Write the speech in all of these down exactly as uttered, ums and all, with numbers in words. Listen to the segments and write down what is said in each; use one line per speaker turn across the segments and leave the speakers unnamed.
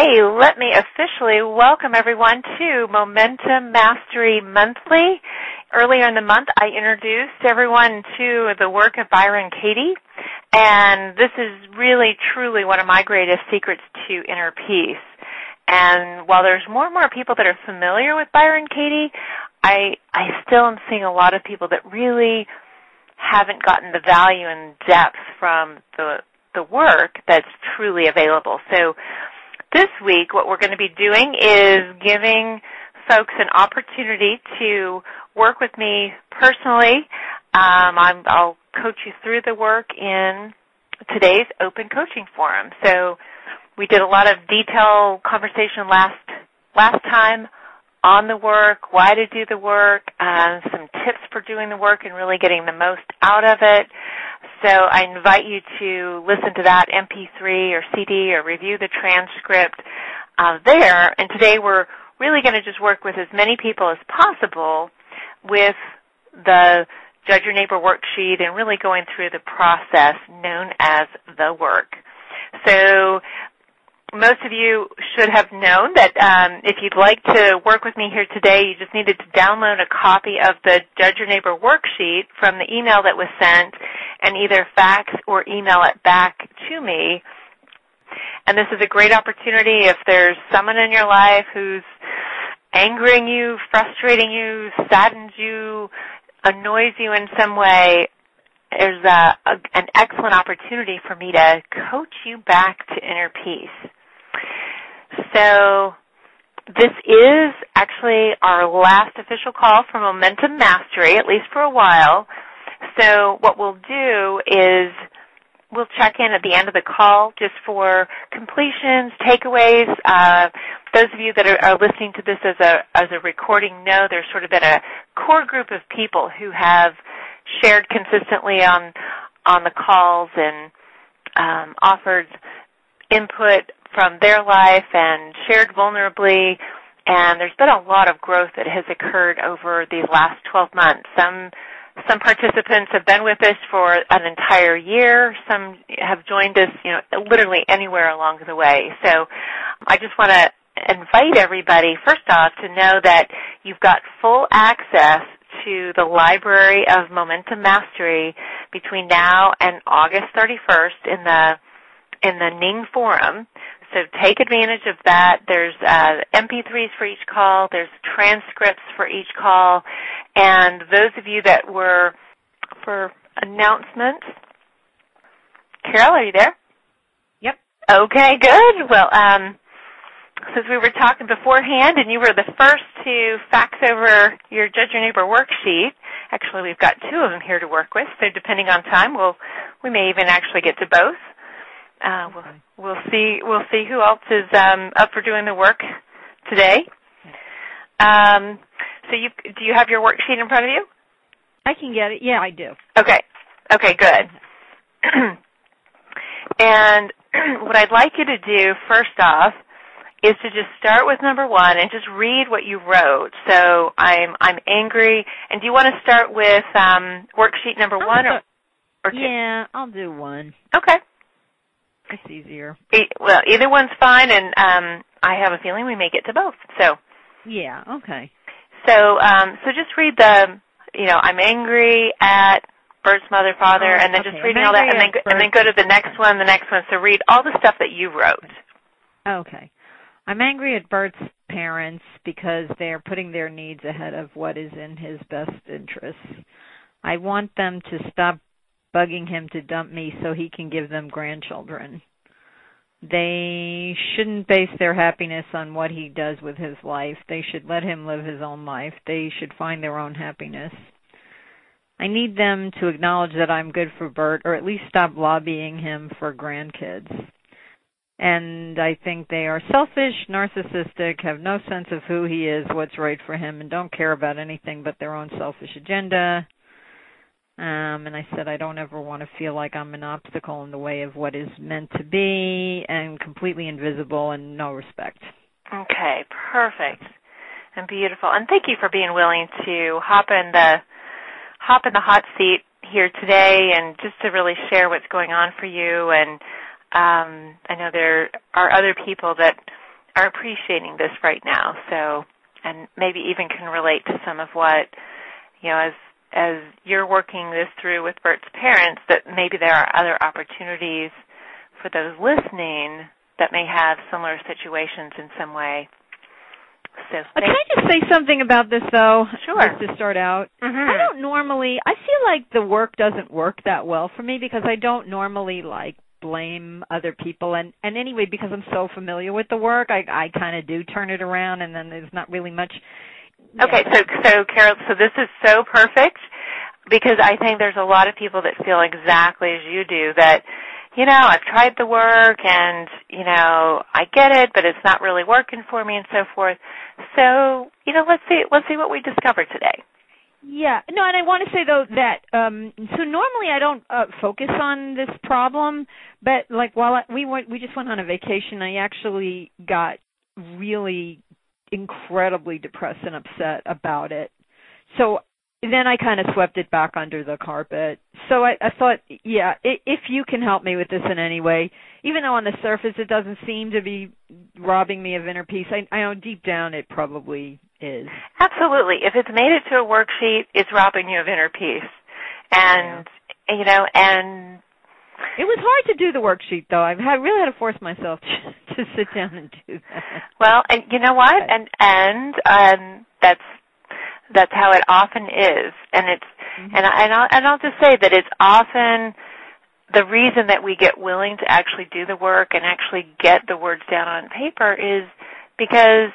Hey, let me officially welcome everyone to Momentum Mastery Monthly. Earlier in the month, I introduced everyone to the work of Byron Katie, and this is really, truly one of my greatest secrets to inner peace. And while there's more and more people that are familiar with Byron Katie, I, I still am seeing a lot of people that really haven't gotten the value and depth from the the work that's truly available. So this week, what we're going to be doing is giving folks an opportunity to work with me personally. Um, I'm, I'll coach you through the work in today's open coaching forum. So we did a lot of detailed conversation last last time on the work, why to do the work, uh, some tips for doing the work and really getting the most out of it. So I invite you to listen to that M P three or C D or review the transcript uh, there. And today we're really going to just work with as many people as possible with the Judge Your Neighbor worksheet and really going through the process known as the work. So most of you should have known that um, if you'd like to work with me here today, you just needed to download a copy of the Judge Your Neighbor worksheet from the email that was sent and either fax or email it back to me. And this is a great opportunity if there's someone in your life who's angering you, frustrating you, saddens you, annoys you in some way. There's a, a, an excellent opportunity for me to coach you back to inner peace. So this is actually our last official call for Momentum Mastery, at least for a while. So what we'll do is we'll check in at the end of the call just for completions, takeaways. Uh, those of you that are, are listening to this as a as a recording know there's sort of been a core group of people who have shared consistently on on the calls and um, offered input from their life and shared vulnerably, and there's been a lot of growth that has occurred over these last twelve months. Some some participants have been with us for an entire year. Some have joined us, you know, literally anywhere along the way. So I just want to invite everybody, first off, to know that you've got full access to the Library of Momentum Mastery between now and August thirty-first in the in the Ning Forum. So take advantage of that. There's uh, M P threes for each call. There's transcripts for each call. And those of you that were for announcements, Carol, are you there?
Yep.
Okay, good. Well, um, since we were talking beforehand and you were the first to fax over your Judge Your Neighbor worksheet, actually we've got two of them here to work with, so depending on time, we'll, we may even actually get to both. Uh, we'll, we'll see. We'll see who else is um, up for doing the work today. Um, so, you do you have your worksheet in front of you?
I can get it. Yeah, I do.
Okay. Okay. Good. And what I'd like you to do first off is to just start with number one and just read what you wrote. So I'm I'm angry. And do you want to start with um, worksheet number
I'll
one or, or two?
Yeah, I'll do one.
Okay.
It's easier.
Well, either one's fine, and um, I have a feeling we may get to both. So,
yeah, okay.
So, um, so just read the, you know, I'm angry at Bert's mother, father,
oh,
and then
okay.
just reading all that, and then go, and then go to the next one, the next one. So read all the stuff that you wrote.
Okay. I'm angry at Bert's parents because they're putting their needs ahead of what is in his best interests. I want them to stop bugging him to dump me so he can give them grandchildren. They shouldn't base their happiness on what he does with his life. They should let him live his own life. They should find their own happiness. I need them to acknowledge that I'm good for Bert, or at least stop lobbying him for grandkids. And I think they are selfish, narcissistic, have no sense of who he is, what's right for him, and don't care about anything but their own selfish agenda. Um, and I said I don't ever want to feel like I'm an obstacle in the way of what is meant to be and completely invisible and no respect.
Okay, perfect and beautiful. And thank you for being willing to hop in the hop in the hot seat here today and just to really share what's going on for you. And um, I know there are other people that are appreciating this right now. So, and maybe even can relate to some of what, you know, as as you're working this through with Bert's parents, that maybe there are other opportunities for those listening that may have similar situations in some way. So,
uh, can I just say something about this, though?
Sure.
Just to start out.
Mm-hmm.
I don't normally, I feel like the work doesn't work that well for me because I don't normally, like, blame other people. And, and anyway, because I'm so familiar with the work, I, I kind of do turn it around, and then there's not really much.
Okay, so, so Carol, so this is so perfect because I think there's a lot of people that feel exactly as you do, that, you know, I've tried the work and, you know, I get it, but it's not really working for me and so forth. So, you know, let's see, let's see what we discover today.
Yeah, no, and I want to say, though, that, um, so normally I don't uh, focus on this problem, but, like, while I, we went, we just went on a vacation, I actually got really incredibly depressed and upset about it. So then I kind of swept it back under the carpet. So I, I thought, yeah, if you can help me with this in any way, even though on the surface it doesn't seem to be robbing me of inner peace, I, I know deep down it probably is.
Absolutely. If it's made it to a worksheet, it's robbing you of inner peace. And, yeah. you know, and...
It was hard to do the worksheet, though. I've had, really had to force myself to, to sit down and do that.
Well, and you know what? Okay. And and um, that's that's how it often is. And it's mm-hmm. and I, and I'll and I'll just say that it's often the reason that we get willing to actually do the work and actually get the words down on paper is because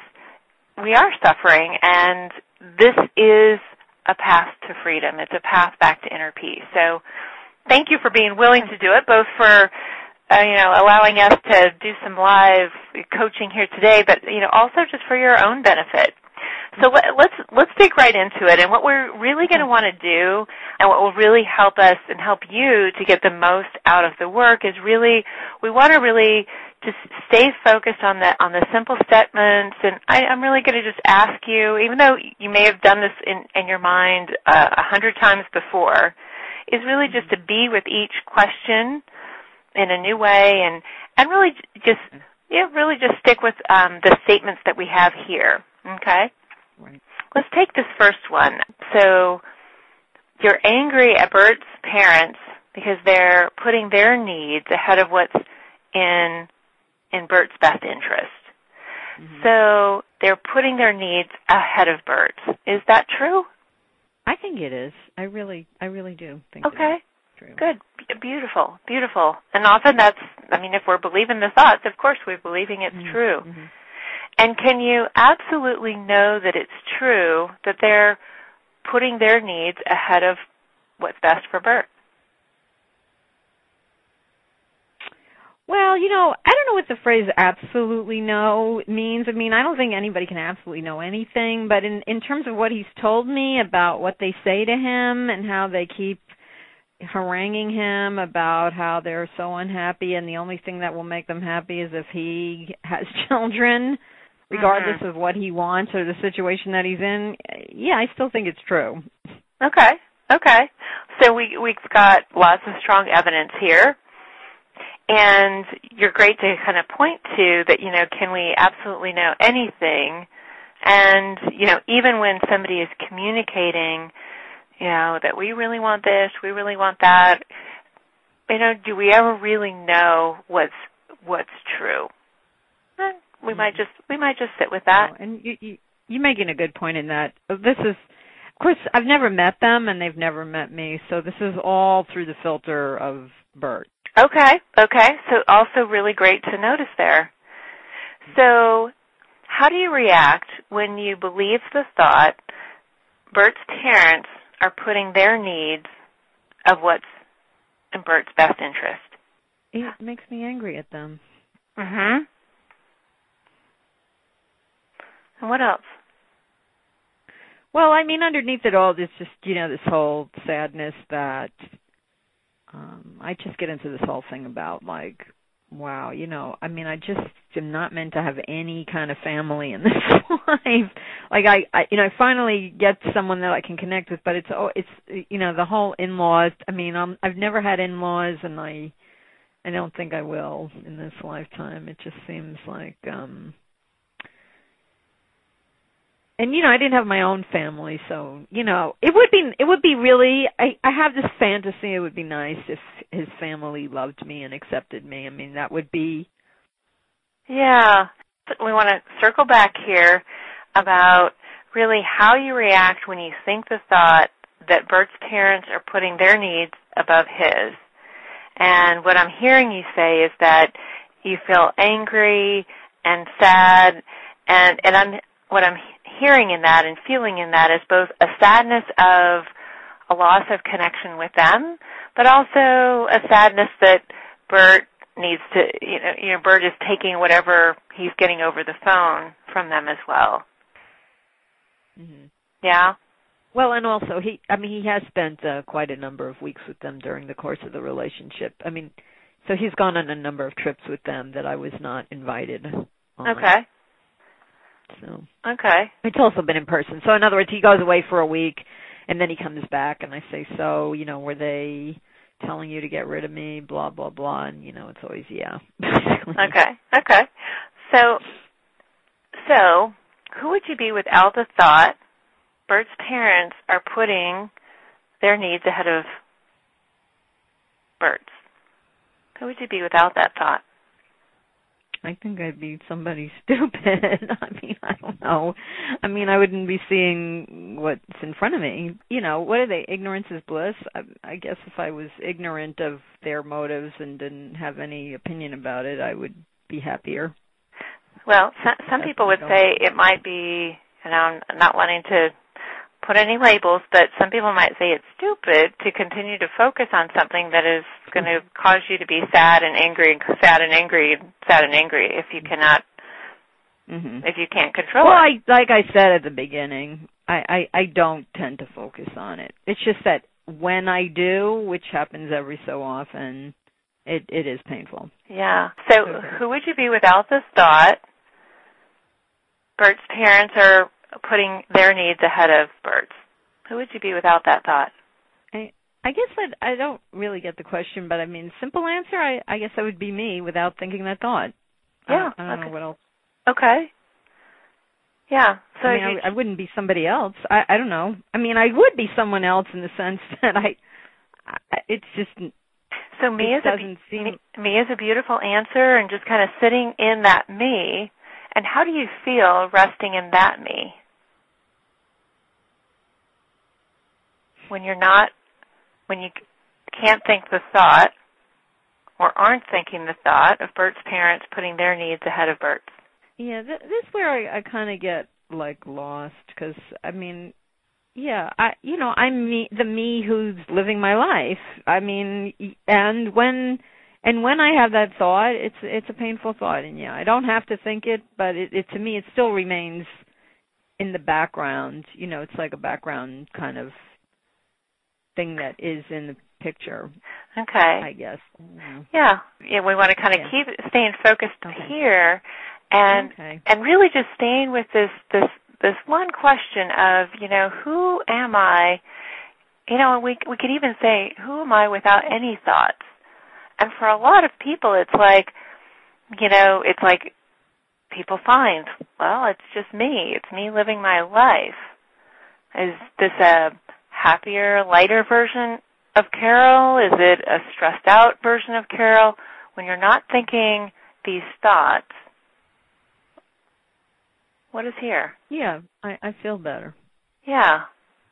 we are suffering, and this is a path to freedom. It's a path back to inner peace. So thank you for being willing to do it, both for, uh, you know, allowing us to do some live coaching here today, but, you know, also just for your own benefit. So let, let's let's dig right into it. And what we're really going to want to do, and what will really help us and help you to get the most out of the work, is really we want to really just stay focused on the on the simple statements. And I, I'm really going to just ask you, even though you may have done this in, in your mind uh, a hundred times before, is really just to be with each question in a new way, and and really just yeah, really just stick with um, the statements that we have here. Okay.
Right.
Let's take this first one. So you're angry at Bert's parents because they're putting their needs ahead of what's in in Bert's best interest. Mm-hmm. So they're putting their needs ahead of Bert's. Is that true?
I think it is. I really, I really do think
okay.
it is true.
Good. B- beautiful. Beautiful. And often that's, I mean, if we're believing the thoughts, of course we're believing it's
mm-hmm.
true.
Mm-hmm.
And can you absolutely know that it's true that they're putting their needs ahead of what's best for Bert?
Well, you know, I don't know what the phrase absolutely know means. I mean, I don't think anybody can absolutely know anything, but in, in terms of what he's told me about what they say to him and how they keep haranguing him about how they're so unhappy and the only thing that will make them happy is if he has children, regardless mm-hmm. of what he wants or the situation that he's in, yeah, I still think it's true.
Okay, okay. So we, we've got lots of strong evidence here. And you're great to kind of point to that, you know, can we absolutely know anything? And, you know, even when somebody is communicating, you know, that we really want this, we really want that, you know, do we ever really know what's what's true? We might just we might just sit with that.
Oh, and you, you, you're making a good point in that. This is, of course, I've never met them and they've never met me, so this is all through the filter of Bert.
Okay, okay. So also really great to notice there. So how do you react when you believe the thought Bert's parents are putting their needs of what's in Bert's best interest?
It makes me angry at them.
Mm-hmm. And what else?
Well, I mean, underneath it all, there's just, you know, this whole sadness that um, I just get into this whole thing about, like, wow, you know, I mean, I just am not meant to have any kind of family in this life. Like, I, I, you know, I finally get someone that I can connect with, but it's, oh, it's, you know, the whole in-laws. I mean, um, I've never had in-laws, and I, I don't think I will in this lifetime. It just seems like, um, And you know, I didn't have my own family, so you know, it would be it would be really. I I have this fantasy. It would be nice if his family loved me and accepted me. I mean, that would be.
Yeah, we want to circle back here about really how you react when you think the thought that Bert's parents are putting their needs above his. And what I'm hearing you say is that you feel angry and sad, and and I'm what I'm hearing in that and feeling in that is both a sadness of a loss of connection with them, but also a sadness that Bert needs to, you know, you know, Bert is taking whatever he's getting over the phone from them as well.
Mm-hmm.
Yeah?
Well, and also, he, I mean, he has spent uh, quite a number of weeks with them during the course of the relationship. I mean, so he's gone on a number of trips with them that I was not invited on.
Okay.
So.
Okay.
It's also been in person. So, in other words, he goes away for a week, and then he comes back, and I say, so, you know, were they telling you to get rid of me, blah, blah, blah, and, you know, it's always, yeah.
Okay. Okay. So, so, who would you be without the thought Bert's parents are putting their needs ahead of Bert's? Who would you be without that thought?
I think I'd be somebody stupid. I mean, I don't know. I mean, I wouldn't be seeing what's in front of me. You know, what are they? Ignorance is bliss. I, I guess if I was ignorant of their motives and didn't have any opinion about it, I would be happier.
Well, some, some people would say it might be, you know, not wanting to put any labels, but some people might say it's stupid to continue to focus on something that is going to cause you to be sad and angry, and sad and angry, sad and angry if you cannot, mm-hmm. if you can't control
well,
it.
Well, I, like I said at the beginning, I, I, I don't tend to focus on it. It's just that when I do, which happens every so often, it, it is painful.
Yeah. So okay. Who would you be without this thought? Bert's parents are putting their needs ahead of Bert's. Who would you be without that thought?
I I guess I I don't really get the question, but I mean, simple answer, I, I guess I would be me without thinking that thought.
Yeah.
I, I don't
okay.
know what else.
Okay. Yeah. So
I mean, I, I wouldn't be somebody else. I I don't know. I mean, I would be someone else in the sense that I, I it's just.
So me is a
seem...
me, me is a beautiful answer, and just kind of sitting in that me. And how do you feel resting in that me? When you're not, when you can't think the thought, or aren't thinking the thought of Bert's parents putting their needs ahead of Bert's.
Yeah, th- this is where I, I kind of get, like, lost, because, I mean, yeah, I, you know, I'm me, the me who's living my life. I mean, and when... And when I have that thought, it's it's a painful thought, and yeah, I don't have to think it, but it, it to me it still remains in the background. You know, it's like a background kind of thing that is in the picture.
Okay.
I guess. Yeah.
Yeah, yeah we want to kind of
yeah.
keep staying focused
okay.
here, and
okay.
and really just staying with this this this one question of, you know, who am I? You know, we we could even say, who am I without any thoughts? And for a lot of people, it's like, you know, it's like people find, well, it's just me. It's me living my life. Is this a happier, lighter version of Carol? Is it a stressed out version of Carol? When you're not thinking these thoughts, what is here?
Yeah, I, I feel better.
Yeah.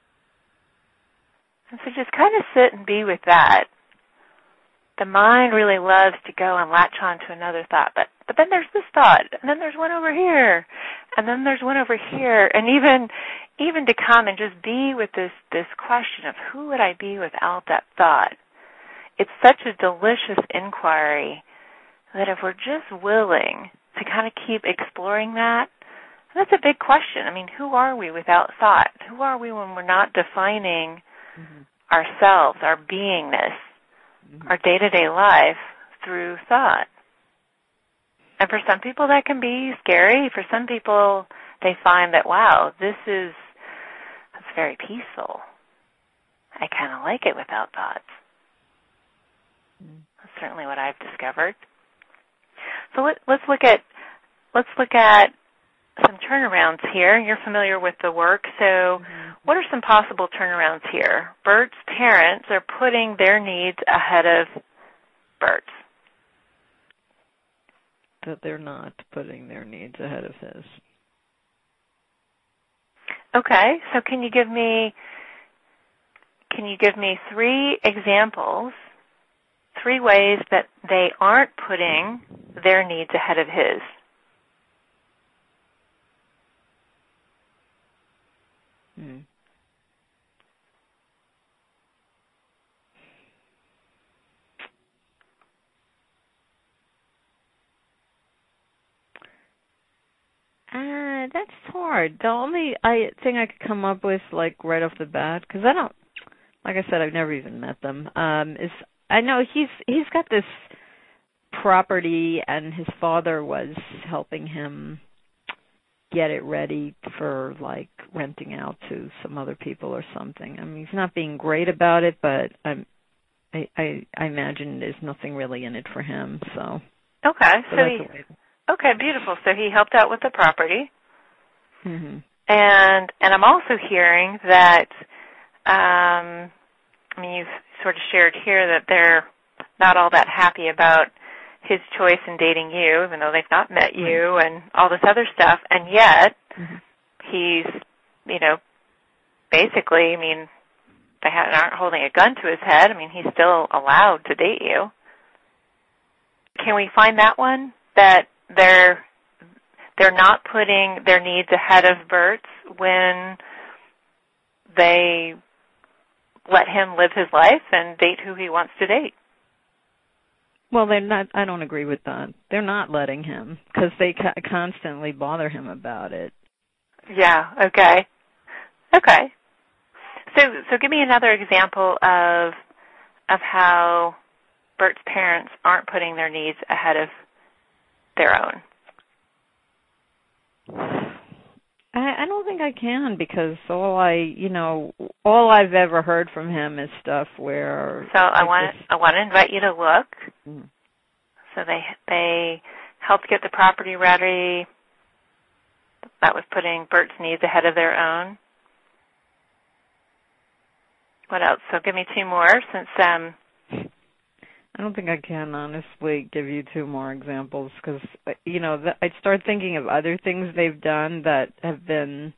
And so just kind of sit and be with that. The mind really loves to go and latch on to another thought, but but then there's this thought, and then there's one over here, and then there's one over here, and even even to come and just be with this this question of who would I be without that thought. It's such a delicious inquiry that if we're just willing to kind of keep exploring that, that's a big question. I mean, who are we without thought? Who are we when we're not defining mm-hmm. ourselves, our beingness? Our day-to-day life through thought. And for some people that can be scary. For some people they find that, wow, this is that's very peaceful. I kind of like it without thoughts. That's certainly what I've discovered. So let, let's look at let's look at some turnarounds here. You're familiar with the work, so mm-hmm. what are some possible turnarounds here? Bert's parents are putting their needs ahead of Bert's.
That they're not putting their needs ahead of his.
Okay, so can you give me can you give me three examples, three ways that they aren't putting their needs ahead of his?
Hmm. Uh, that's hard. The only I thing I could come up with, like right off the bat, because I don't, like I said, I've never even met them. Um, is I know he's he's got this property, and his father was helping him get it ready for like renting out to some other people or something. I mean, he's not being great about it, but I'm, I I I imagine there's nothing really in it for him. So
okay,
so,
so he. Okay, beautiful. So he helped out with the property.
Mm-hmm.
And and I'm also hearing that, um, I mean, you've sort of shared here that they're not all that happy about his choice in dating you, even though they've not met you mm-hmm. and all this other stuff. And yet, mm-hmm. he's, you know, basically, I mean, they aren't holding a gun to his head. I mean, he's still allowed to date you. Can we find that one? That they're they're not putting their needs ahead of Bert's when they let him live his life and date who he wants to date.
Well, they're not. I don't agree with that. They're not letting him because they ca- constantly bother him about it.
Yeah. Okay. Okay. So, so give me another example of of how Bert's parents aren't putting their needs ahead of their own.
I, I don't think I can because all I, you know, all I've ever heard from him is stuff where.
So I want I want to invite you to look. Mm-hmm. So they they helped get the property ready. That was putting Bert's needs ahead of their own. What else? So give me two more since um.
I don't think I can honestly give you two more examples because, you know, the, I'd start thinking of other things they've done that have been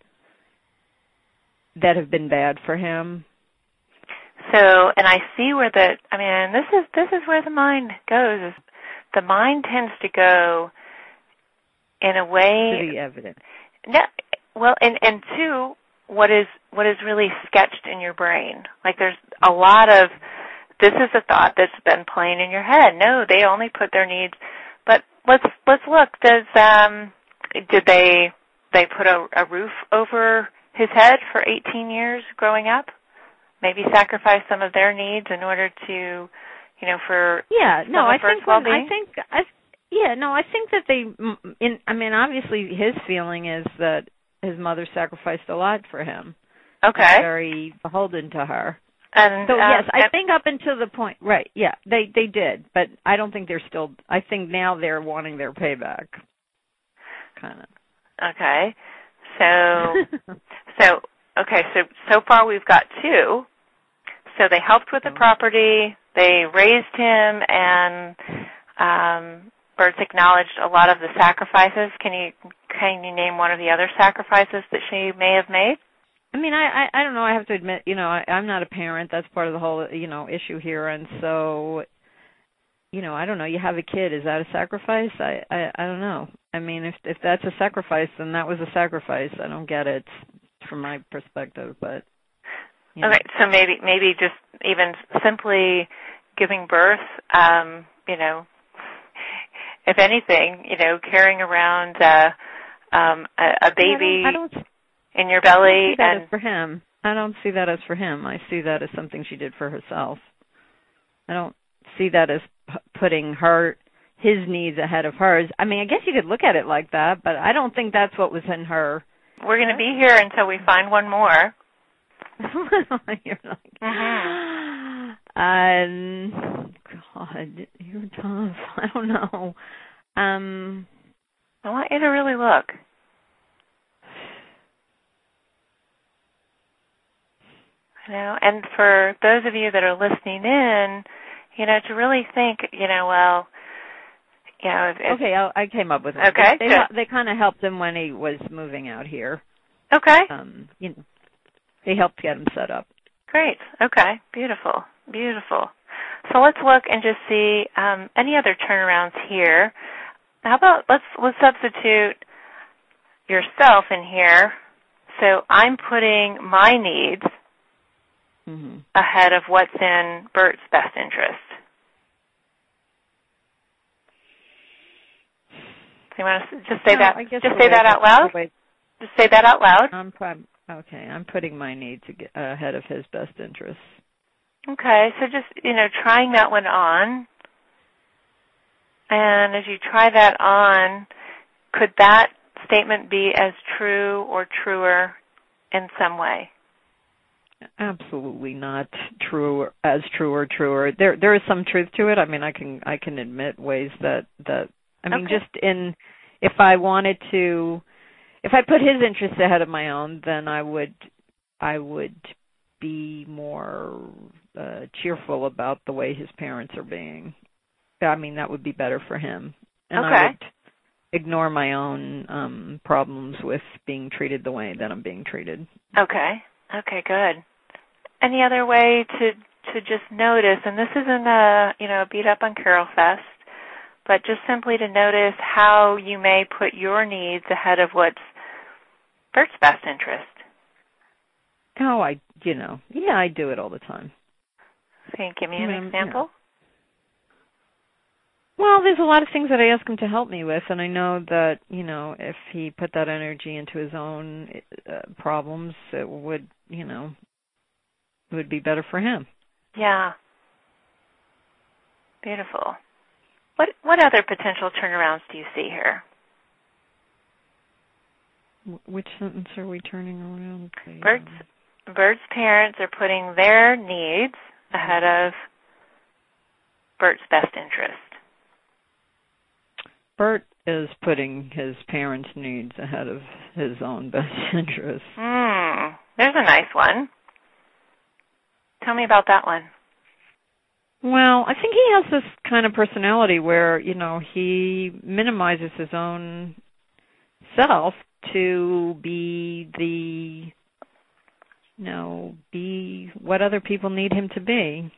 that have been bad for him.
So, and I see where the, I mean, this is this is where the mind goes. Is the mind tends to go in a way.
To the evidence.
No, well, and and two, what is what is really sketched in your brain? Like there's a lot of. This is a thought that's been playing in your head. No, they only put their needs. But let's let's look. Does um did they they put a, a roof over his head for eighteen years growing up? Maybe sacrifice some of their needs in order to, you know, for
yeah. No, I think when, I
well-being?
think I yeah. No, I think that they. In I mean, obviously, his feeling is that his mother sacrificed a lot for him.
Okay.
He's very beholden to her.
And,
so,
um,
yes, I think up until the point, right, yeah, they, they did, but I don't think they're still, I think now they're wanting their payback, kind of.
Okay, so, so, okay, so, so far we've got two. So they helped with the property, they raised him, and um, Bert's acknowledged a lot of the sacrifices. Can you, can you name one of the other sacrifices that she may have made?
I mean, I, I I don't know. I have to admit, you know, I, I'm not a parent. That's part of the whole, you know, issue here. And so, you know, I don't know. You have a kid. Is that a sacrifice? I, I, I don't know. I mean, if if that's a sacrifice, then that was a sacrifice. I don't get it from my perspective, but. You know.
Okay, so maybe maybe just even simply giving birth, um, you know, if anything, you know, carrying around uh, um, a, a baby.
I don't. I don't
in your belly.
I don't see that
and
as for him. I don't see that as for him. I see that as something she did for herself. I don't see that as p- putting her his needs ahead of hers. I mean, I guess you could look at it like that, but I don't think that's what was in her.
We're going to be here until we find one more.
You're like,
mm-hmm.
um, God, you're tough. I don't know. Um,
I want you to really look. You know, and for those of you that are listening in, you know, to really think, you know, well, you know, if, if,
okay, I, I came up with it.
Okay,
they
good.
they, they kind of helped him when he was moving out here.
Okay.
Um, you know, they helped get him set up.
Great. Okay. Beautiful. Beautiful. So let's look and just see um, any other turnarounds here. How about let's let's substitute yourself in here. So I'm putting my needs
mm-hmm.
ahead of what's in Bert's best interest. So you want to just say
no,
that? Just say that out loud.
Way,
just say that out loud.
I'm prob- okay. I'm putting my needs ahead of his best interests.
Okay. So just you know, trying that one on, and as you try that on, could that statement be as true or truer in some way?
Absolutely not true, as true or truer. There, there is some truth to it. I mean, I can, I can admit ways that that. I mean,
okay.
just in, if I wanted to, if I put his interests ahead of my own, then I would, I would be more uh, cheerful about the way his parents are being. I mean, that would be better for him. And
okay.
I would ignore my own um, problems with being treated the way that I'm being treated.
Okay. Okay, good. Any other way to to just notice, and this isn't a, you know, beat up on Carol Fest, but just simply to notice how you may put your needs ahead of what's Bert's best interest.
Oh, I, you know, yeah, I do it all the time.
Can you give me an
I mean,
example?
Yeah. Well, there's a lot of things that I ask him to help me with, and I know that, you know, if he put that energy into his own uh, problems, it would, you know, it would be better for him.
Yeah. Beautiful. What what other potential turnarounds do you see here?
Which sentence are we turning around?
Bert's, Bert's parents are putting their needs ahead of Bert's best interest.
Bert is putting his parents' needs ahead of his own best interest.
Hmm. There's a nice one. Tell me about that one.
Well, I think he has this kind of personality where, you know, he minimizes his own self to be the, you know, be what other people need him to be.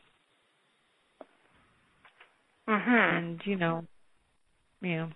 Mhm.
And, you know, yeah.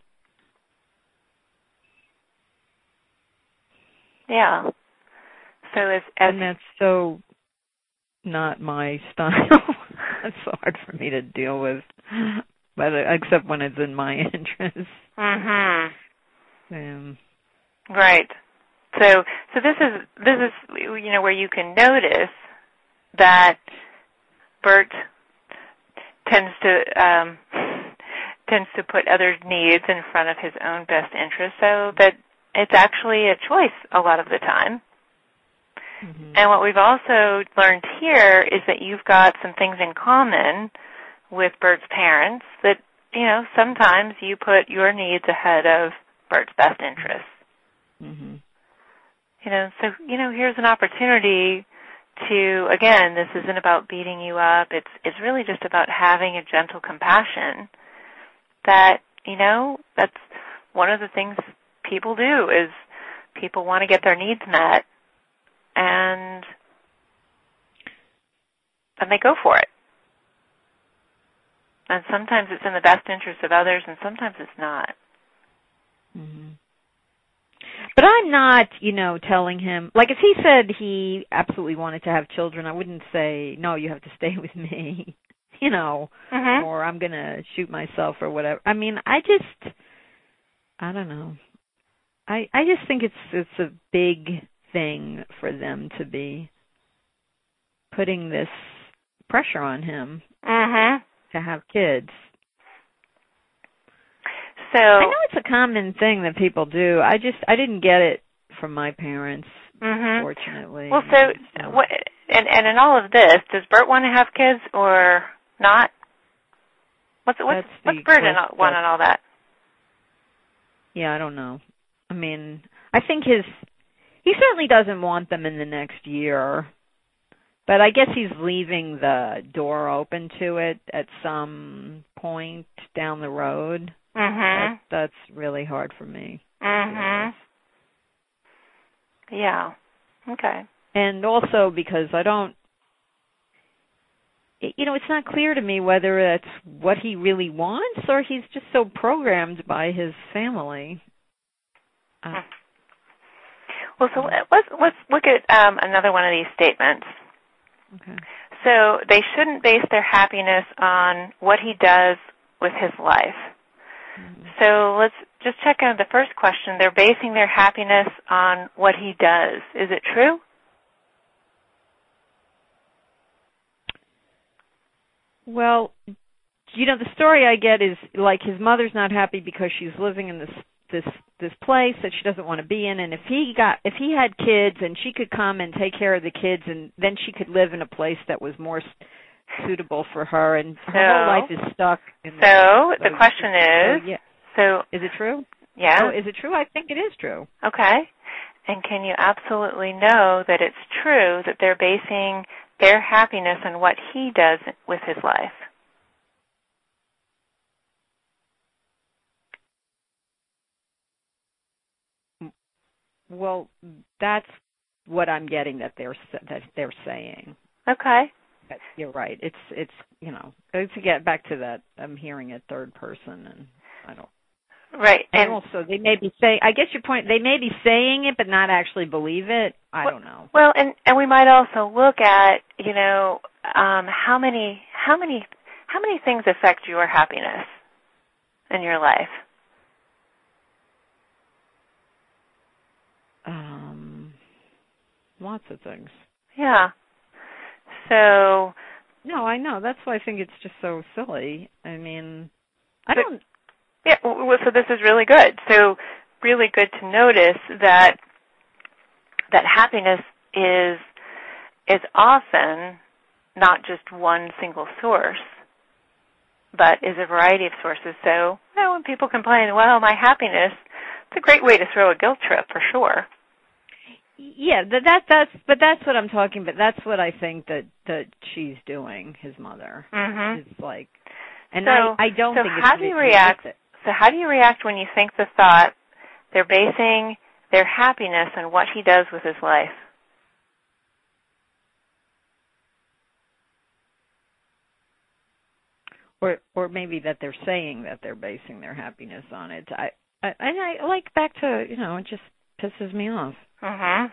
Yeah. So as, as
and that's so not my style. It's so hard for me to deal with, but except when it's in my interest.
Mhm.
Um,
right. So so this is this is you know where you can notice that Bert tends to um, tends to put other needs in front of his own best interest, so that it's actually a choice a lot of the time. Mm-hmm. And what we've also learned here is that you've got some things in common with Bert's parents that, you know, sometimes you put your needs ahead of Bert's best interests. Mm-hmm. You know, so, you know, here's an opportunity to, again, this isn't about beating you up. It's it's really just about having a gentle compassion that, you know, that's one of the things people do is people want to get their needs met. And and they go for it. And sometimes it's in the best interest of others, and sometimes it's not.
Mm-hmm. But I'm not, you know, telling him, like if he said he absolutely wanted to have children, I wouldn't say, no, you have to stay with me, you know, mm-hmm. or I'm going to shoot myself or whatever. I mean, I just, I don't know. I I just think it's it's a big thing for them to be putting this pressure on him
mm-hmm.
to have kids.
So
I know it's a common thing that people do. I just I didn't get it from my parents,
mm-hmm.
fortunately.
Well, so, so what? And and in all of this, does Bert want to have kids or not? What's what's what's Bert in all, want and all that?
Yeah, I don't know. I mean, I think his. He certainly doesn't want them in the next year. But I guess he's leaving the door open to it at some point down the road.
Mm-hmm.
That, that's really hard for me.
Mm-hmm. Yeah. Okay.
And also because I don't, you know, it's not clear to me whether that's what he really wants or he's just so programmed by his family. Uh,
well, so let's let's look at um, another one of these statements.
Okay.
So they shouldn't base their happiness on what he does with his life. Mm-hmm. So let's just check on the first question. They're basing their happiness on what he does. Is it true?
Well, you know, the story I get is like his mother's not happy because she's living in this this this place that she doesn't want to be in, and if he got if he had kids and she could come and take care of the kids, and then she could live in a place that was more suitable for her, and her
so,
whole life is stuck. In
so
the,
the question is,
so, yeah.
so
is it true?
Yeah.
Oh, is it true? I think it is true.
Okay. And can you absolutely know that it's true that they're basing their happiness on what he does with his life?
Well, that's what I'm getting that they're that they're saying.
Okay.
You're right. It's it's you know to get back to that. I'm hearing it third person, and I don't.
Right.
And,
and
also, they may be saying. I guess your point. They may be saying it, but not actually believe it. I
well,
don't know.
Well, and and we might also look at you know um, how many how many how many things affect your happiness in your life.
Um, lots of things.
Yeah. So.
No, I know. That's why I think it's just so silly. I mean, I
but,
don't.
Yeah. Well, so this is really good. So, really good to notice that that happiness is is often not just one single source, but is a variety of sources. So, well, when people complain, well, my happiness, it's a great way to throw a guilt trip for sure.
Yeah, that, that that's but that's what I'm talking about. That's what I think that, that she's doing. His mother
mm-hmm.
is like, and
so,
I I don't
so
think.
how
it's
do you react?
It.
So how do you react when you think the thought they're basing their happiness on what he does with his life?
Or or maybe that they're saying that they're basing their happiness on it. I I, I like back to you know it just pisses me off.
Mhm.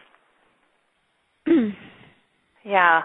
Yeah.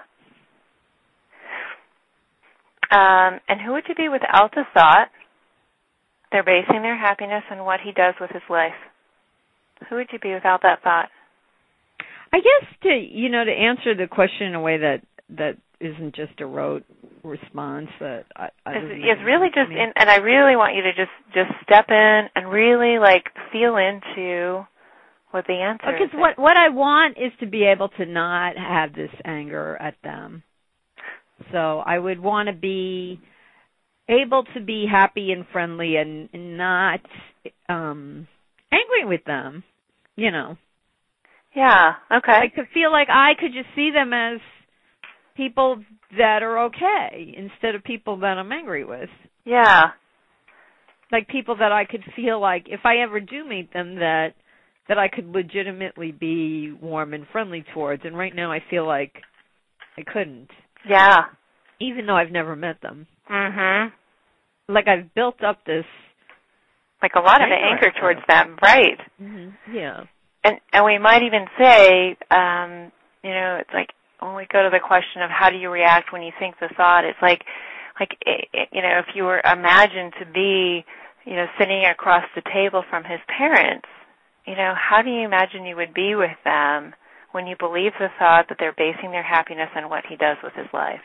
Um, and who would you be without the thought they're basing their happiness on what he does with his life? Who would you be without that thought?
I guess to you know to answer the question in a way that that isn't just a rote response that I, I
it's, it's really just in, and I really want you to just just step in and really like feel into what the answer
because
is.
Because what what I want is to be able to not have this anger at them. So I would want to be able to be happy and friendly and not um, angry with them, you know.
Yeah, okay.
I could feel like I could just see them as people that are okay instead of people that I'm angry with.
Yeah.
Like people that I could feel like if I ever do meet them that that I could legitimately be warm and friendly towards. And right now I feel like I couldn't.
Yeah.
Even though I've never met them.
Mhm.
Like I've built up this
like a lot of anger towards them, right?
Mm-hmm. Yeah.
And and we might even say, um, you know, it's like when we go to the question of how do you react when you think the thought, it's like, like it, it, you know, if you were imagined to be, you know, sitting across the table from his parents, you know, how do you imagine you would be with them when you believe the thought that they're basing their happiness on what he does with his life?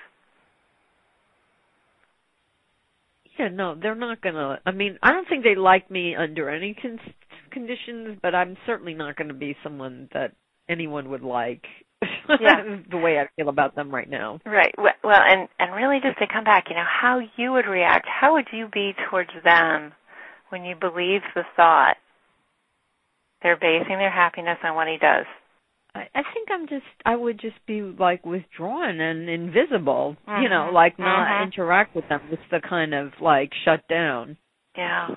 Yeah, no, they're not going to, I mean, I don't think they like me under any con- conditions, but I'm certainly not going to be someone that anyone would like. Yeah. The way I feel about them right now.
Right. Well, and, and really just to come back, you know, how you would react, how would you be towards them when you believe the thought they're basing their happiness on what he does?
I, I think I'm just, I would just be like withdrawn and invisible,
mm-hmm.
you know, like not
mm-hmm.
interact with them. It's the kind of like shut down.
Yeah.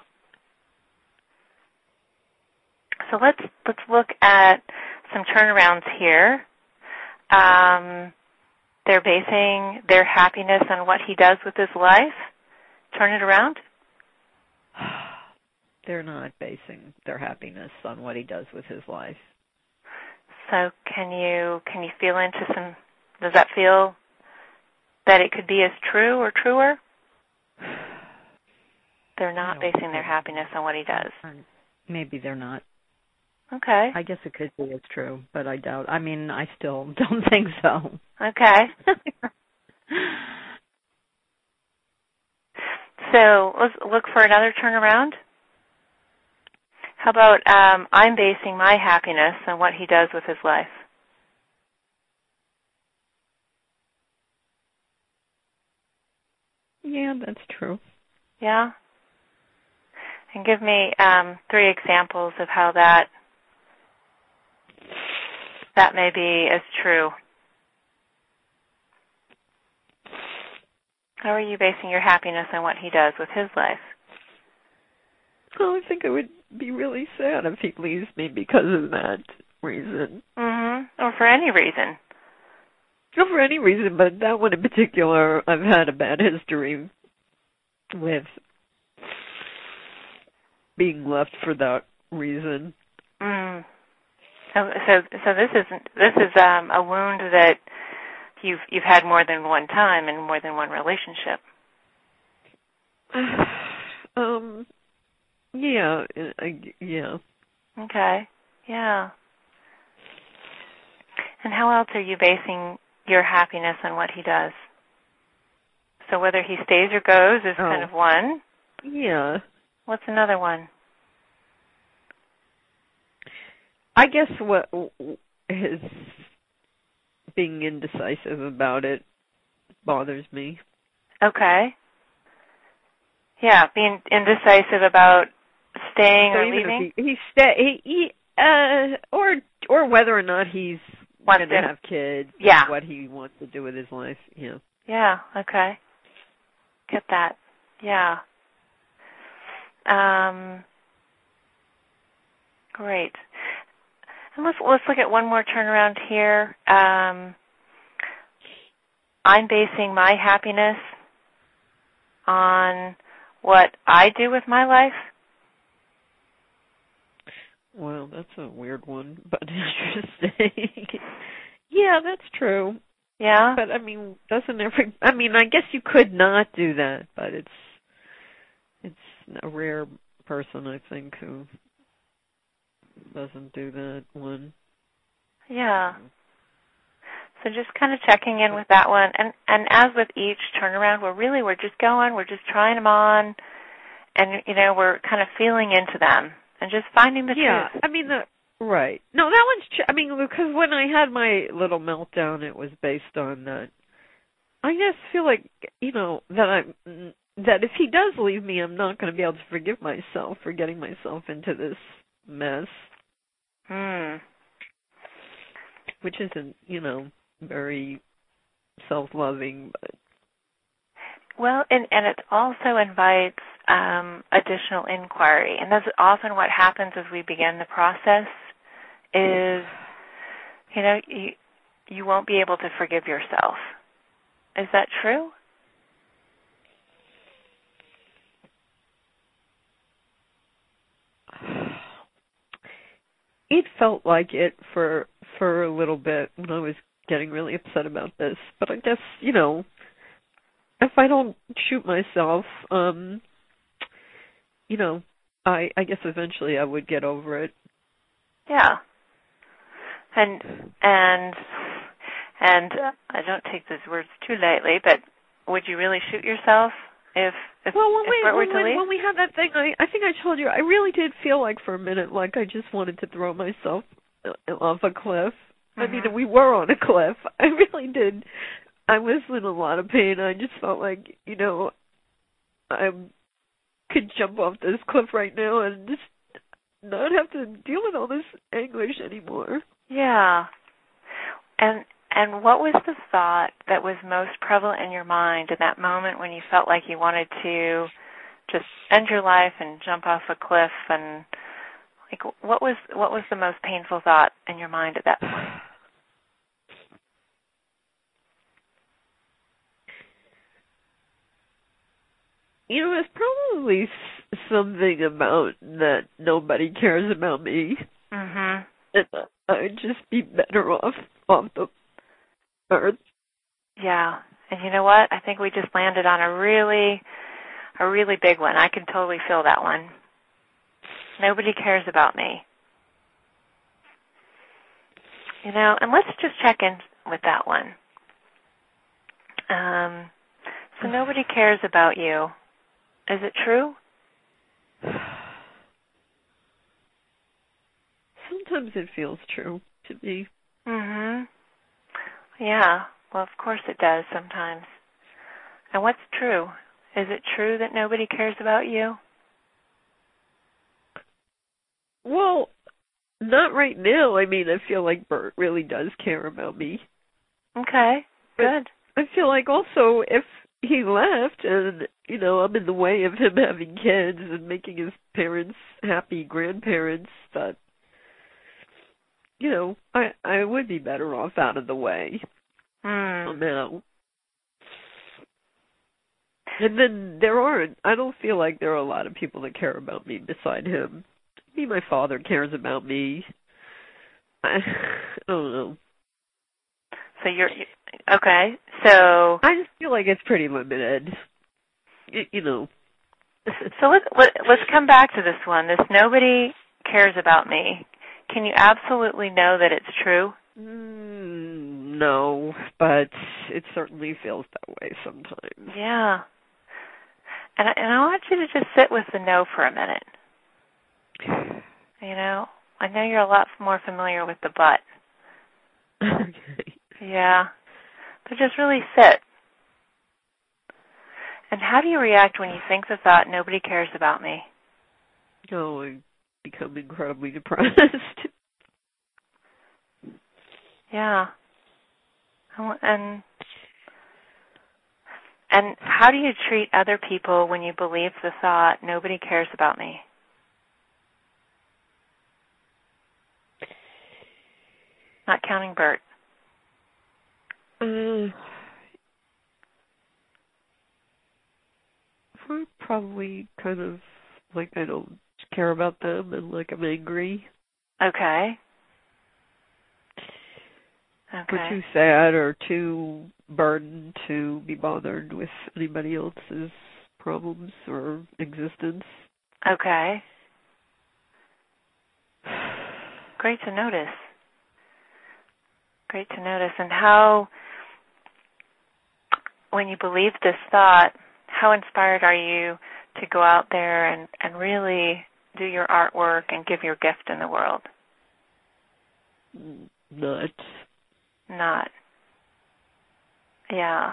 So let's let's look at some turnarounds here. Um, they're basing their happiness on what he does with his life. Turn it around.
They're not basing their happiness on what he does with his life.
So can you can you feel into some? Does that feel that it could be as true or truer? They're not basing their happiness on what he does.
Maybe they're not.
Okay.
I guess it could be as true, but I doubt. I mean, I still don't think so.
Okay. So let's look for another turnaround. How about um, I'm basing my happiness on what he does with his life?
Yeah, that's true.
Yeah? And give me um, three examples of how that that may be as true. How are you basing your happiness on what he does with his life?
Well, I think I would be really sad if he leaves me because of that reason.
Mm-hmm. Or for any reason.
Not for any reason, but that one in particular, I've had a bad history with being left for that reason.
Mm. So, so, so this is this is um, a wound that you've you've had more than one time in more than one relationship.
um. Yeah. I, yeah.
Okay. Yeah. And how else are you basing your happiness on what he does? So whether he stays or goes is
oh.
kind of one.
Yeah.
What's another one?
I guess what his being indecisive about it bothers me.
Okay. Yeah, being indecisive about staying
so
or
even
leaving.
If he, he stay, he, he uh, or or whether or not he's going to have kids.
Yeah.
What he wants to do with his life. Yeah.
Yeah. Okay. Get that. Yeah. Um. Great. And let's let's look at one more turnaround here. Um, I'm basing my happiness on what I do with my life.
Well, that's a weird one, but interesting. Yeah, that's true.
Yeah.
But I mean, doesn't every? I mean, I guess you could not do that, but it's it's a rare person, I think, who doesn't do that one.
Yeah. So just kind of checking in with that one, and and as with each turnaround, we're really we're just going, we're just trying them on, and you know we're kind of feeling into them and just finding the
yeah,
truth.
I mean the right. No, that one's. Tr- I mean, because when I had my little meltdown, it was based on that. I just feel like you know that I'm that if he does leave me, I'm not going to be able to forgive myself for getting myself into this mess.
Hmm.
Which isn't, you know, very self-loving, but
well, and and it also invites um, additional inquiry, and that's often what happens as we begin the process. Is you know you you won't be able to forgive yourself. Is that true?
It felt like it for for a little bit when I was getting really upset about this. But I guess, you know, if I don't shoot myself, um, you know, I I guess eventually I would get over it.
Yeah. And and and I don't take those words too lightly, but would you really shoot yourself if if,
well, when
if
we
Bert were
when,
to
when,
leave?
when we had that thing, I I think I told you I really did feel like for a minute like I just wanted to throw myself off a cliff.
Mm-hmm.
I mean, we were on a cliff. I really did. I was in a lot of pain. I just felt like, you know, I could jump off this cliff right now and just not have to deal with all this anguish anymore.
Yeah. And and what was the thought that was most prevalent in your mind in that moment when you felt like you wanted to just end your life and jump off a cliff? And like, what was what was the most painful thought in your mind at that point?
You know, it's probably s- something about that nobody cares about me.
Mhm.
And I'd just be better off off the earth.
Yeah. And you know what? I think we just landed on a really, a really big one. I can totally feel that one. Nobody cares about me. You know, and let's just check in with that one. Um, so nobody cares about you. Is it true?
Sometimes it feels true to me.
Mhm. Yeah. Well, of course it does sometimes. And what's true? Is it true that nobody cares about you?
Well, not right now. I mean, I feel like Bert really does care about me.
Okay. Good.
But I feel like also if he left and, you know, I'm in the way of him having kids and making his parents happy grandparents, that, you know, I I would be better off out of the way.
Mm.
Now. And then there aren't, I don't feel like there are a lot of people that care about me beside him. I mean, my father cares about me. I, I don't know.
So you're, okay, so...
I just feel like it's pretty limited. You, you know.
So let's, let, let's come back to this one. This nobody cares about me. Can you absolutely know that it's true?
Mm, no, but it certainly feels that way sometimes.
Yeah. And I, and I want you to just sit with the no for a minute. You know, I know you're a lot more familiar with the but.
Okay.
Yeah. But just really sit. And how do you react when you think the thought, nobody cares about me?
Oh, I become incredibly depressed.
Yeah. And and how do you treat other people when you believe the thought, nobody cares about me? Not counting Bert.
Uh, we're probably kind of like I don't care about them and like I'm angry.
Okay.
We're
Okay.
too sad or too burdened to be bothered with anybody else's problems or existence.
Okay. Great to notice. Great to notice. And how, when you believe this thought, how inspired are you to go out there and, and really do your artwork and give your gift in the world?
Not.
Not. Yeah.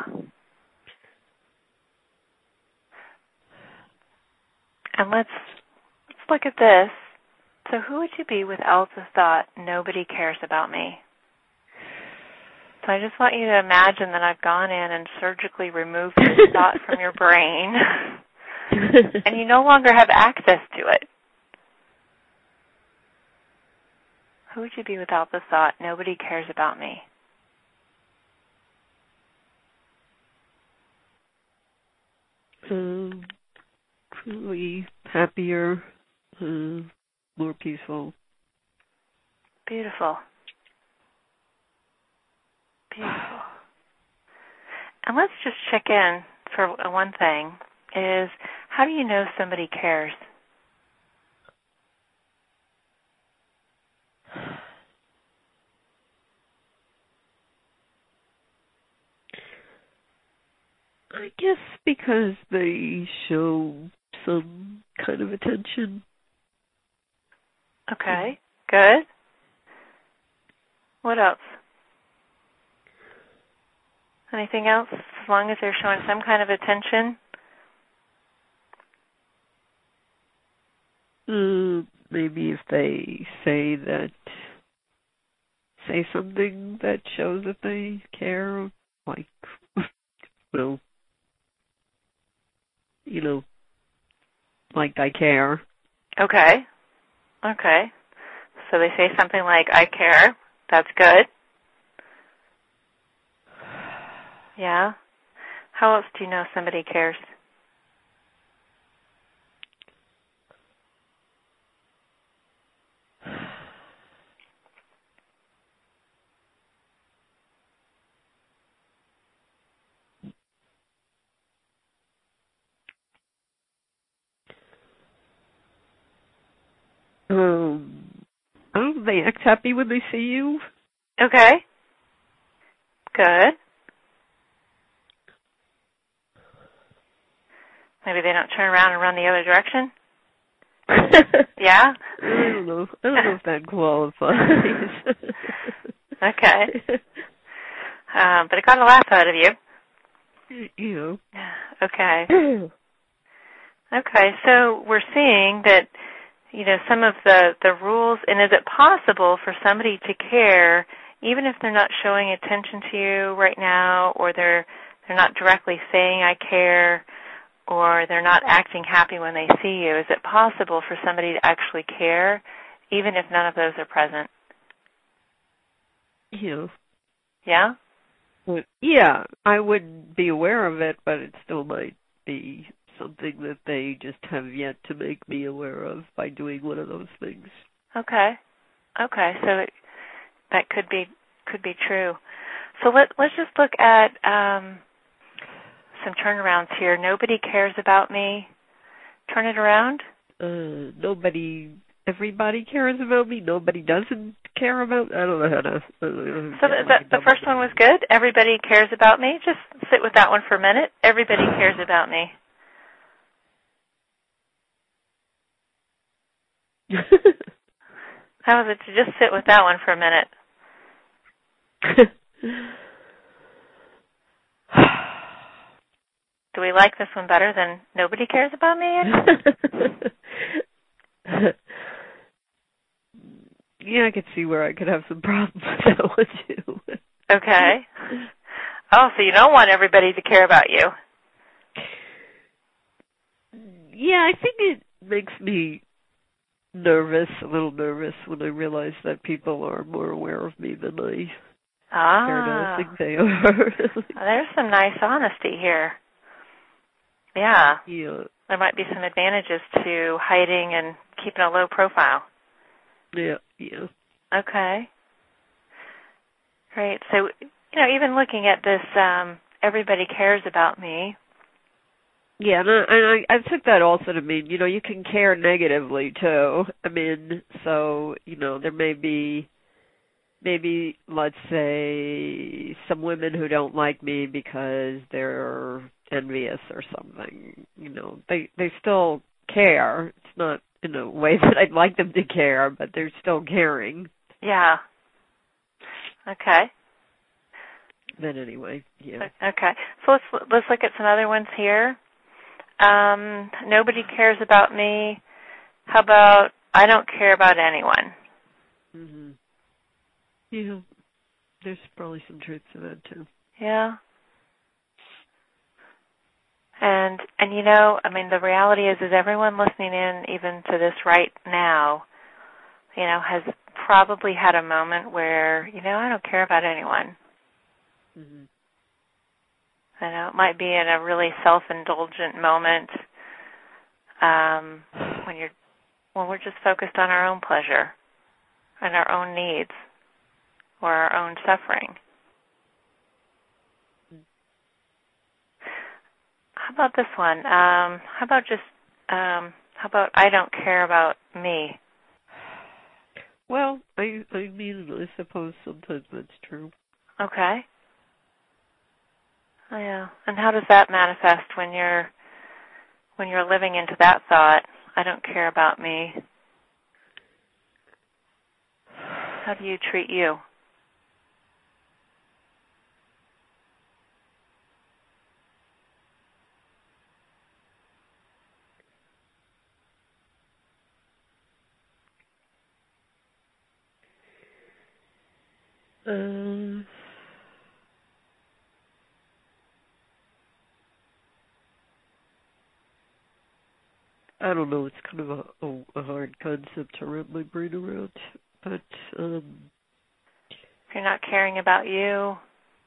And let's let's look at this. So who would you be without the thought, nobody cares about me? So I just want you to imagine that I've gone in and surgically removed this thought from your brain, and you no longer have access to it. Who would you be without the thought, nobody cares about me?
Um, probably happier, uh, more peaceful.
Beautiful. Beautiful. And let's just check in for one thing, is how do you know somebody cares?
I guess because they show some kind of attention.
Okay, good. What else? Anything else? As long as they're showing some kind of attention?
Uh, maybe if they say that say something that shows that they care, like, well, you know, like I care.
Okay. Okay. So they say something like, I care. That's good. Yeah. How else do you know somebody cares?
Um, oh, they act happy when they see you.
Okay. Good. Maybe they don't turn around and run the other direction? Yeah?
I don't know. I don't know if that qualifies.
Okay. Um, but it got a laugh out of you.
You know.
Okay. Okay, so we're seeing that, you know, some of the, the rules, and is it possible for somebody to care even if they're not showing attention to you right now, or they're they're not directly saying I care, or they're not acting happy when they see you? Is it possible for somebody to actually care even if none of those are present?
Yeah.
Yeah?
Well, yeah, I would be aware of it, but it still might be something that they just have yet to make me aware of by doing one of those things.
Okay. Okay, so it, that could be could be true. So let let's just look at um, some turnarounds here. Nobody cares about me. Turn it around.
Uh, nobody, everybody cares about me. Nobody doesn't care about. I don't know how to. I don't know
So the, the, the first one was good. Everybody cares about me. Just sit with that one for a minute. Everybody cares about me. How was it to just sit with that one for a minute? Do we like this one better than nobody cares about me?
Yeah, I could see where I could have some problems with that one too.
Okay. Oh, so you don't want everybody to care about you.
Yeah, I think it makes me nervous, a little nervous, when I realize that people are more aware of me than I
Ah.
care to think they are.
There's some nice honesty here. Yeah.
Yeah.
There might be some advantages to hiding and keeping a low profile.
Yeah, yeah.
Okay. Great. So, you know, even looking at this, um, everybody cares about me.
Yeah, and I, and I, I took that also to mean, you know, you can care negatively too. I mean, so, you know, there may be, maybe, let's say, some women who don't like me because they're envious or something. You know, they they still care. It's not in a way that I'd like them to care, but they're still caring.
Yeah. Okay.
But anyway, yeah.
Okay. So let's let's look at some other ones here. Um, nobody cares about me. How about I don't care about anyone?
Mhm. Yeah. There's probably some truth to that too.
Yeah. And and you know, I mean, the reality is, is everyone listening in, even to this right now, you know, has probably had a moment where, you know, I don't care about anyone.
Mhm.
You know, it might be in a really self-indulgent moment um, when you're when we're just focused on our own pleasure and our own needs or our own suffering. How about this one? Um, how about just um, how about I don't care about me?
Well, I I mean, I suppose sometimes that's true.
Okay. Oh, yeah. And how does that manifest when you're when you're living into that thought? I don't care about me. How do you treat you?
Uh, I don't know. It's kind of a, a, a hard concept to wrap my brain around, but um,
If you're not caring about you.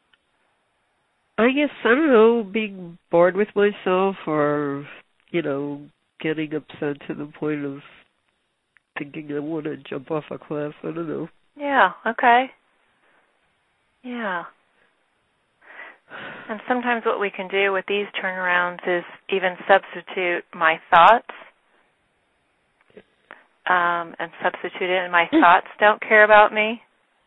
I guess, I don't know, being bored with myself or, you know, getting upset to the point of thinking I want to jump off a cliff. I don't know.
Yeah, okay. Yeah. And sometimes what we can do with these turnarounds is even substitute my thoughts um, and substitute it in my thoughts don't care about me.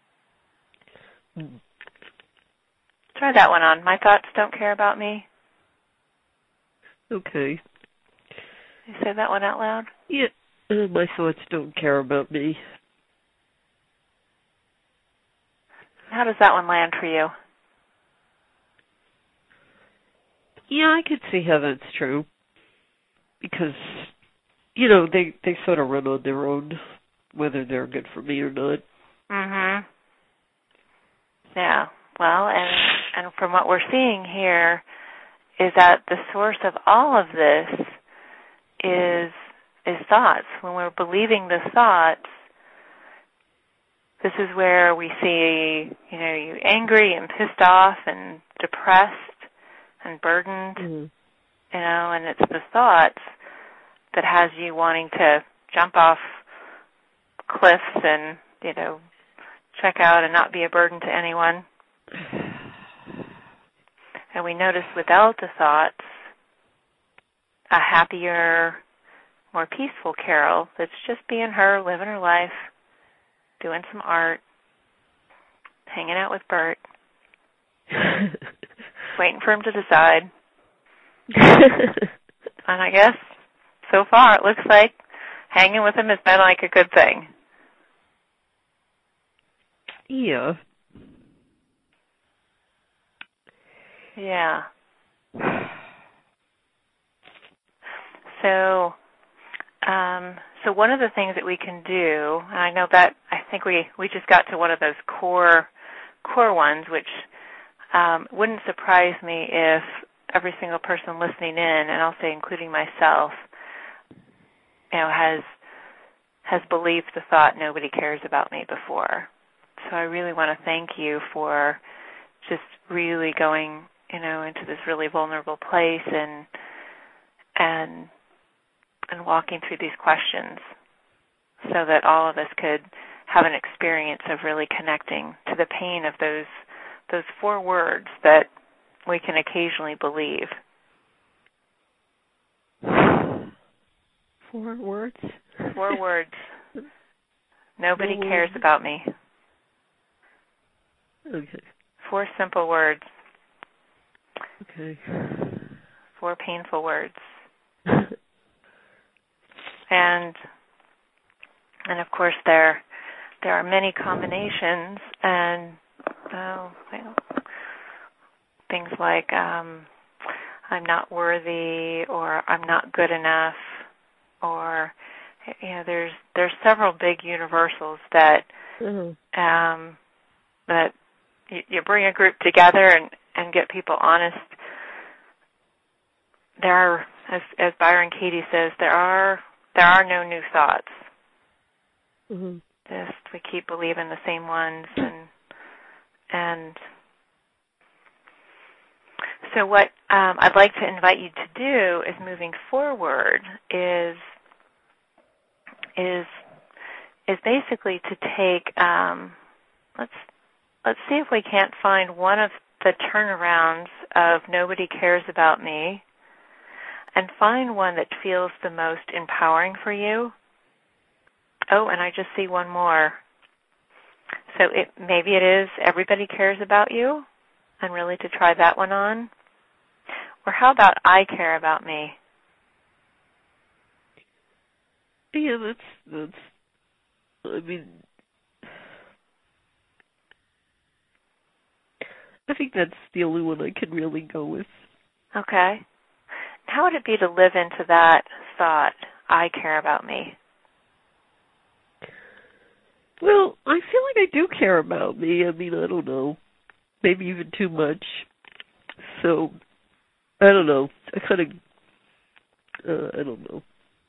Try that one on. My thoughts don't care about me.
Okay.
You say that one out loud?
Yeah. Uh, my thoughts don't care about me.
How does that one land for you?
Yeah, I could see how that's true. Because, you know, they, they sort of run on their own, whether they're good for me or not.
Mm-hmm. Yeah. Well, and and from what we're seeing here is that the source of all of this is is thoughts. When we're believing the thoughts, this is where we see, you know, you angry and pissed off and depressed and burdened,
Mm-hmm.
you know, and it's the thoughts that has you wanting to jump off cliffs and, you know, check out and not be a burden to anyone. And we notice without the thoughts, a happier, more peaceful Carol that's just being her, living her life, doing some art, hanging out with Bert, waiting for him to decide. And I guess so far it looks like hanging with him has been like a good thing.
Yeah.
Yeah. So, um, so one of the things that we can do, and I know that I think we, we just got to one of those core core ones, which um, wouldn't surprise me if every single person listening in, and I'll say including myself, you know, has has believed the thought nobody cares about me before. So I really want to thank you for just really going, you know, into this really vulnerable place and and and walking through these questions so that all of us could have an experience of really connecting to the pain of those those four words that we can occasionally believe.
Four words?
Four words. Nobody
Four
cares
words.
about me.
Okay.
Four simple words.
Okay.
Four painful words. And and of course there there are many combinations and oh, well, things like um, I'm not worthy or I'm not good enough or you know there's there's several big universals that
Mm-hmm.
um, that you, you bring a group together and, and get people honest. There are, as as Byron Katie says, there are there are no new thoughts.
Mm-hmm.
Just we keep believing the same ones and and so what um, I'd like to invite you to do is moving forward is is is basically to take um, let's let's see if we can't find one of the turnarounds of nobody cares about me and find one that feels the most empowering for you. Oh, and I just see one more. So it, maybe it is everybody cares about you, and really to try that one on. Or how about I care about me?
Yeah, that's, that's, I mean, I think that's the only one I can really go with.
Okay. How would it be to live into that thought, I care about me?
Well, I feel like I do care about me. I mean, I don't know. Maybe even too much. So, I don't know. I kind of, uh, I don't know.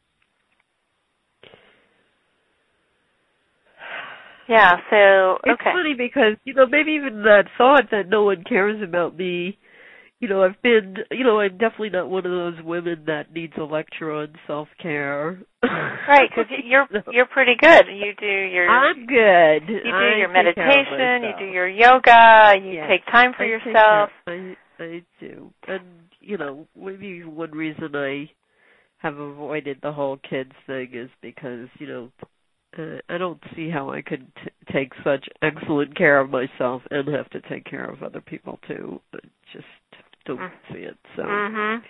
Yeah, so, okay.
It's funny because, you know, maybe even that thought that no one cares about me, you know, I've been, you know, I'm definitely not one of those women that needs a lecture on self-care.
Right, because you're you're pretty good. You do your.
I'm good.
You do
I
your meditation. You
myself.
do your yoga. You
yes,
take time for
I
yourself.
I I do, and you know, maybe one reason I have avoided the whole kids thing is because you know, uh, I don't see how I could t- take such excellent care of myself and have to take care of other people too. I just don't mm. see it. So.
Mm-hmm.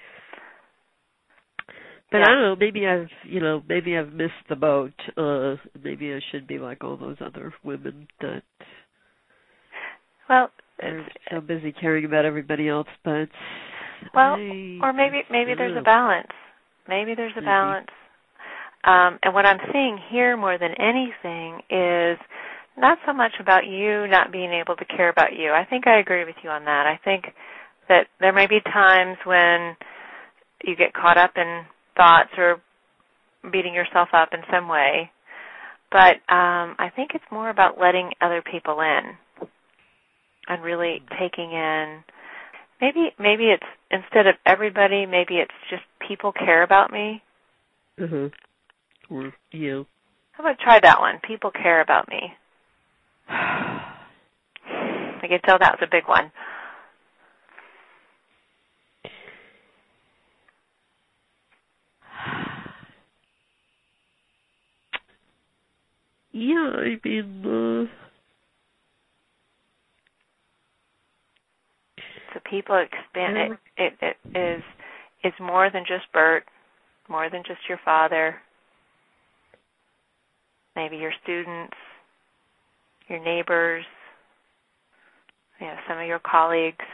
But
yeah.
I don't know, maybe I've, you know, maybe I've missed the boat. Uh, maybe I should be like all those other women that
well,
are so busy caring about everybody else, but
well,
I,
or maybe maybe there's
know.
a balance. Maybe there's a
maybe.
balance. Um, and what I'm seeing here more than anything is not so much about you not being able to care about you. I think I agree with you on that. I think that there may be times when you get caught up in thoughts or beating yourself up in some way. But um, I think it's more about letting other people in and really taking in. Maybe maybe it's instead of everybody, maybe it's just people care about me.
Mm-hmm. Or you.
How about try that one? People care about me. I can tell that was a big one.
Yeah, I mean, uh...
so people expand. It, it, it is is more than just Bert, more than just your father. Maybe your students, your neighbors, you know, some of your colleagues,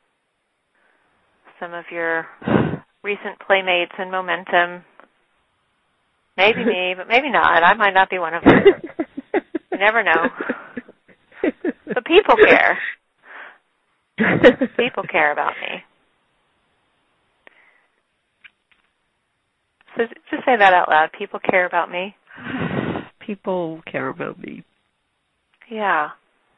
some of your recent playmates in Momentum. Maybe me, but maybe not. I might not be one of them. You never know. But people care. People care about me. So just say that out loud. People care about me.
People care about me.
Yeah.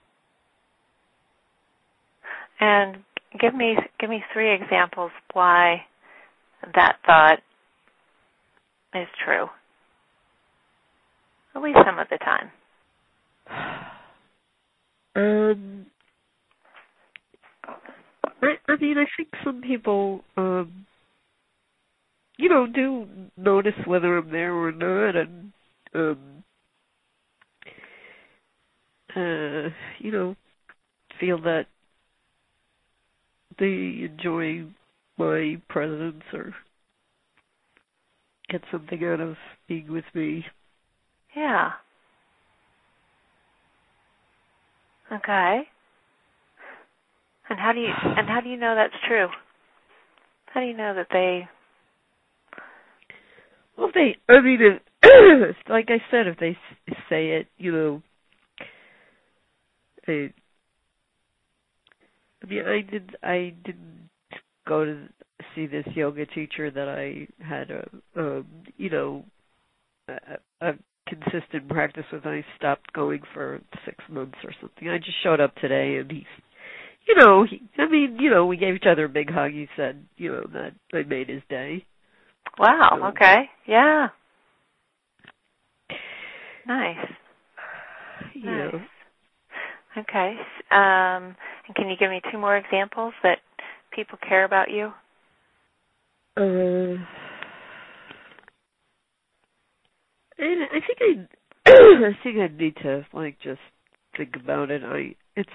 And give me give me three examples why that thought is true. At least some of the time.
Um, I, I mean, I think some people, um, you know, do notice whether I'm there or not, and um, uh, you know, feel that they enjoy my presence or get something out of being with me.
Yeah. Okay. And how do you and how do you know that's true? How do you know that they?
Well, they. I mean, if, like I said, if they say it, you know, they. I mean, I did. I didn't go to see this yoga teacher that I had a, um, you know, a, a consistent practice with. I stopped going for six months or something. I just showed up today, and he's, you know, he, I mean, you know, we gave each other a big hug. He said, you know, that I made his day.
Wow.
So,
okay. Yeah. Nice.
Yeah.
Nice. Okay. Um, and can you give me two more examples that people care about you?
Uh, and I think I, I think I need to like just think about it. I it's,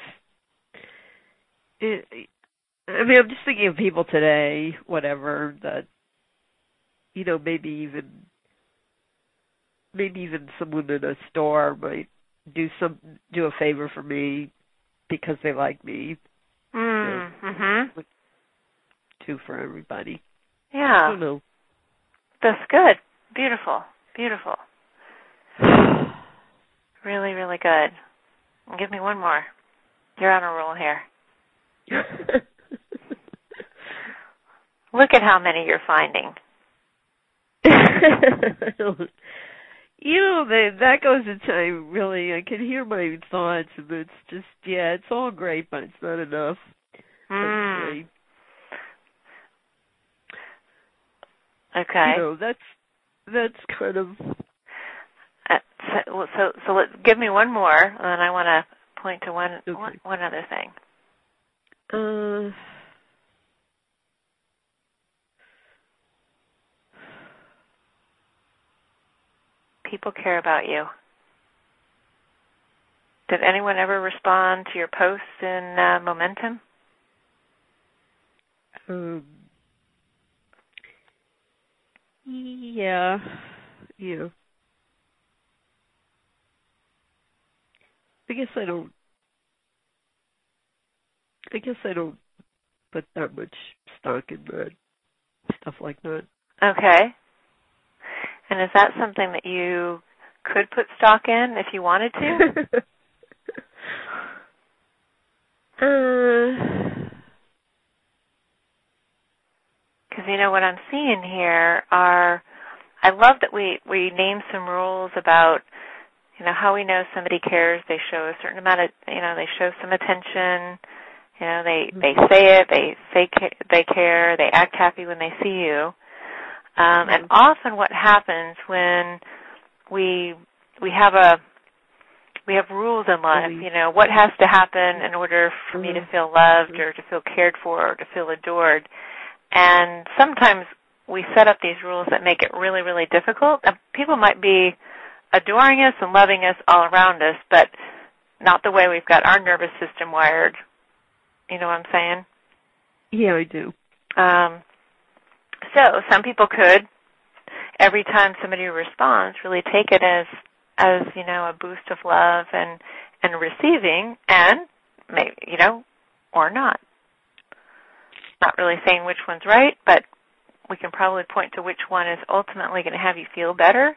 it, I mean, I'm just thinking of people today, whatever that, you know, maybe even, maybe even someone in a store might do some do a favor for me because they like me.
Mm,
so,
mm-hmm.
Two for everybody.
Yeah.
I don't know.
That's good. Beautiful. Beautiful. Really, really good. Give me one more. You're on a roll here. Look at how many you're finding.
You know, that, that goes to time, really. I can hear my thoughts, and it's just, yeah, it's all great, but it's not enough.
Mm. Okay.
You know, that's, that's kind of...
Uh, so, so, so let, give me one more, and then I want to point to one,
okay.
one, one other thing.
Uh...
People care about you. Did anyone ever respond to your posts in uh, Momentum?
Um, yeah, yeah. I guess I don't. I guess I don't put that much stock in that stuff like that.
Okay. And is that something that you could put stock in if you wanted to?
uh.
Because, you know, what I'm seeing here are, I love that we, we name some rules about, you know, how we know somebody cares. They show a certain amount of, you know, they show some attention. You know, they, they say it, they say they care, they act happy when they see you. Um, and often what happens when we we have a we have rules in life, you know, what has to happen in order for me to feel loved or to feel cared for or to feel adored. And sometimes we set up these rules that make it really, really difficult. And people might be adoring us and loving us all around us, but not the way we've got our nervous system wired. You know what I'm saying?
Yeah, I do.
Um, so some people could, every time somebody responds, really take it as, as you know, a boost of love and, and receiving, and maybe, you know, or not. Not really saying which one's right, but we can probably point to which one is ultimately going to have you feel better.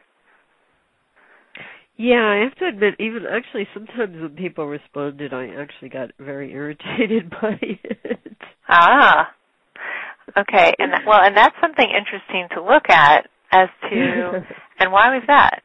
Yeah, I have to admit, even actually sometimes when people responded, I actually got very irritated by it.
Ah, okay. And that, well, and that's something interesting to look at as to, and why was that?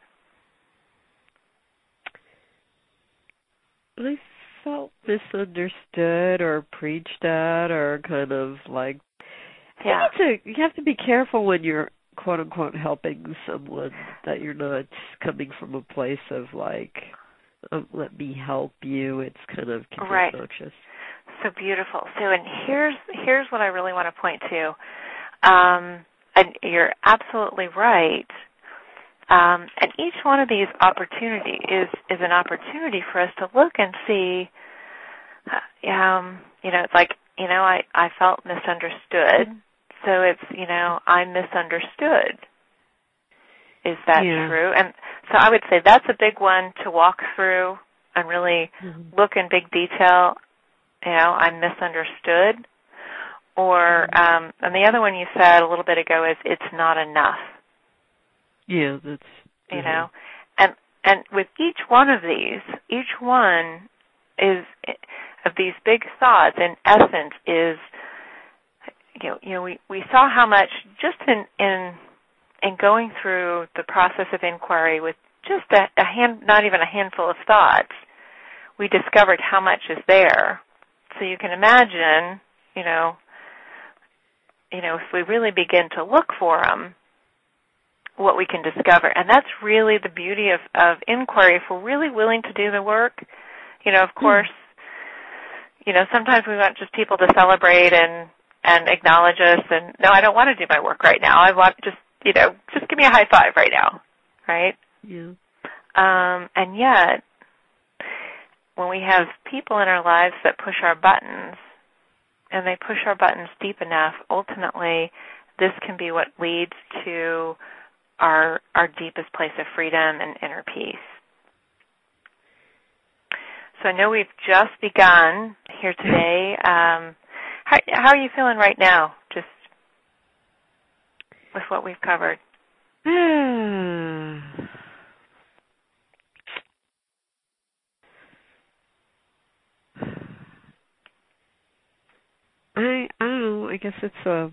I felt misunderstood or preached at, or kind of like,
yeah.
I think it's a, you have to be careful when you're quote unquote helping someone, that you're not coming from a place of like, oh, let me help you. It's kind of
right.
obnoxious.
So beautiful. So, and here's here's what I really want to point to. Um, and you're absolutely right. Um, and each one of these opportunities is is an opportunity for us to look and see. Uh, um, you know, it's like, you know, I I felt misunderstood. So it's, you know, I'm misunderstood. Is that
yeah.
true? And so I would say that's a big one to walk through and really mm-hmm. look in big detail. You know, I'm misunderstood. Or, um, and the other one you said a little bit ago is it's not enough.
Yeah, that's...
You
mm-hmm.
know, and and with each one of these, each one is, of these big thoughts, in essence, is... You know, you know, we, we saw how much just in, in in going through the process of inquiry with just a, a hand, not even a handful of thoughts, we discovered how much is there. So you can imagine, you know, you know, if we really begin to look for them, what we can discover, and that's really the beauty of, of inquiry. If we're really willing to do the work, you know, of course, mm. you know, sometimes we want just people to celebrate and. and acknowledge us, and no, I don't want to do my work right now. I want just, you know, just give me a high five right now, right?
Yeah.
Um, and yet, when we have people in our lives that push our buttons, and they push our buttons deep enough, ultimately, this can be what leads to our our deepest place of freedom and inner peace. So I know we've just begun here today. Um, How, how are you feeling right now, just with what we've covered?
I guess it's a.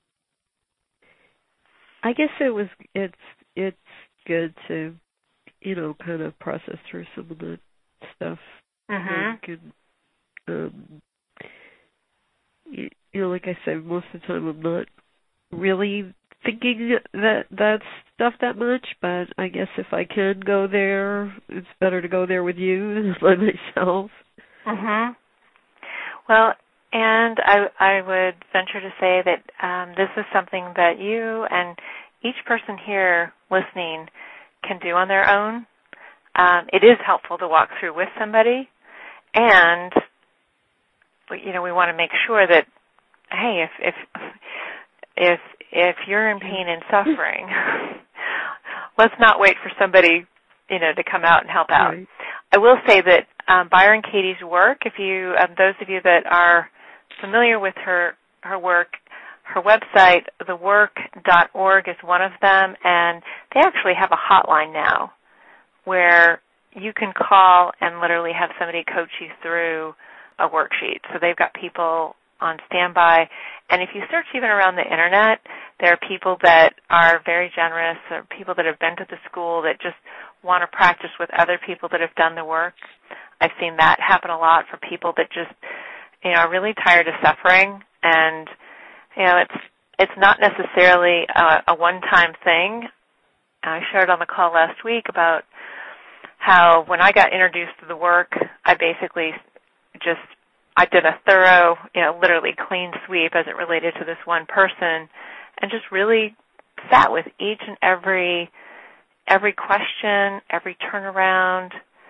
I guess it was. It's it's good to, you know, kind of process through some of the stuff.
Mhm.
Like, and, um, you, you know, like I said, most of the time I'm not really thinking that that stuff that much. But I guess if I can go there, it's better to go there with you than by myself.
Mhm. Well, and I I would venture to say that um, this is something that you and each person here listening can do on their own. Um, it is helpful to walk through with somebody, and you know we want to make sure that hey, if if if if you're in pain and suffering, let's not wait for somebody you know to come out and help out.
Right.
I will say that um, Byron Katie's work, if you um, those of you that are familiar with her her work, her website, the work dot org is one of them, and they actually have a hotline now where you can call and literally have somebody coach you through a worksheet. So they've got people on standby, and if you search even around the internet, there are people that are very generous, or people that have been to the school that just want to practice with other people that have done the work. I've seen that happen a lot for people that just, you know, are really tired of suffering, and you know, it's it's not necessarily a, a one-time thing. I shared on the call last week about how when I got introduced to the work, I basically just, I did a thorough, you know, literally clean sweep as it related to this one person, and just really sat with each and every every question, every turnaround,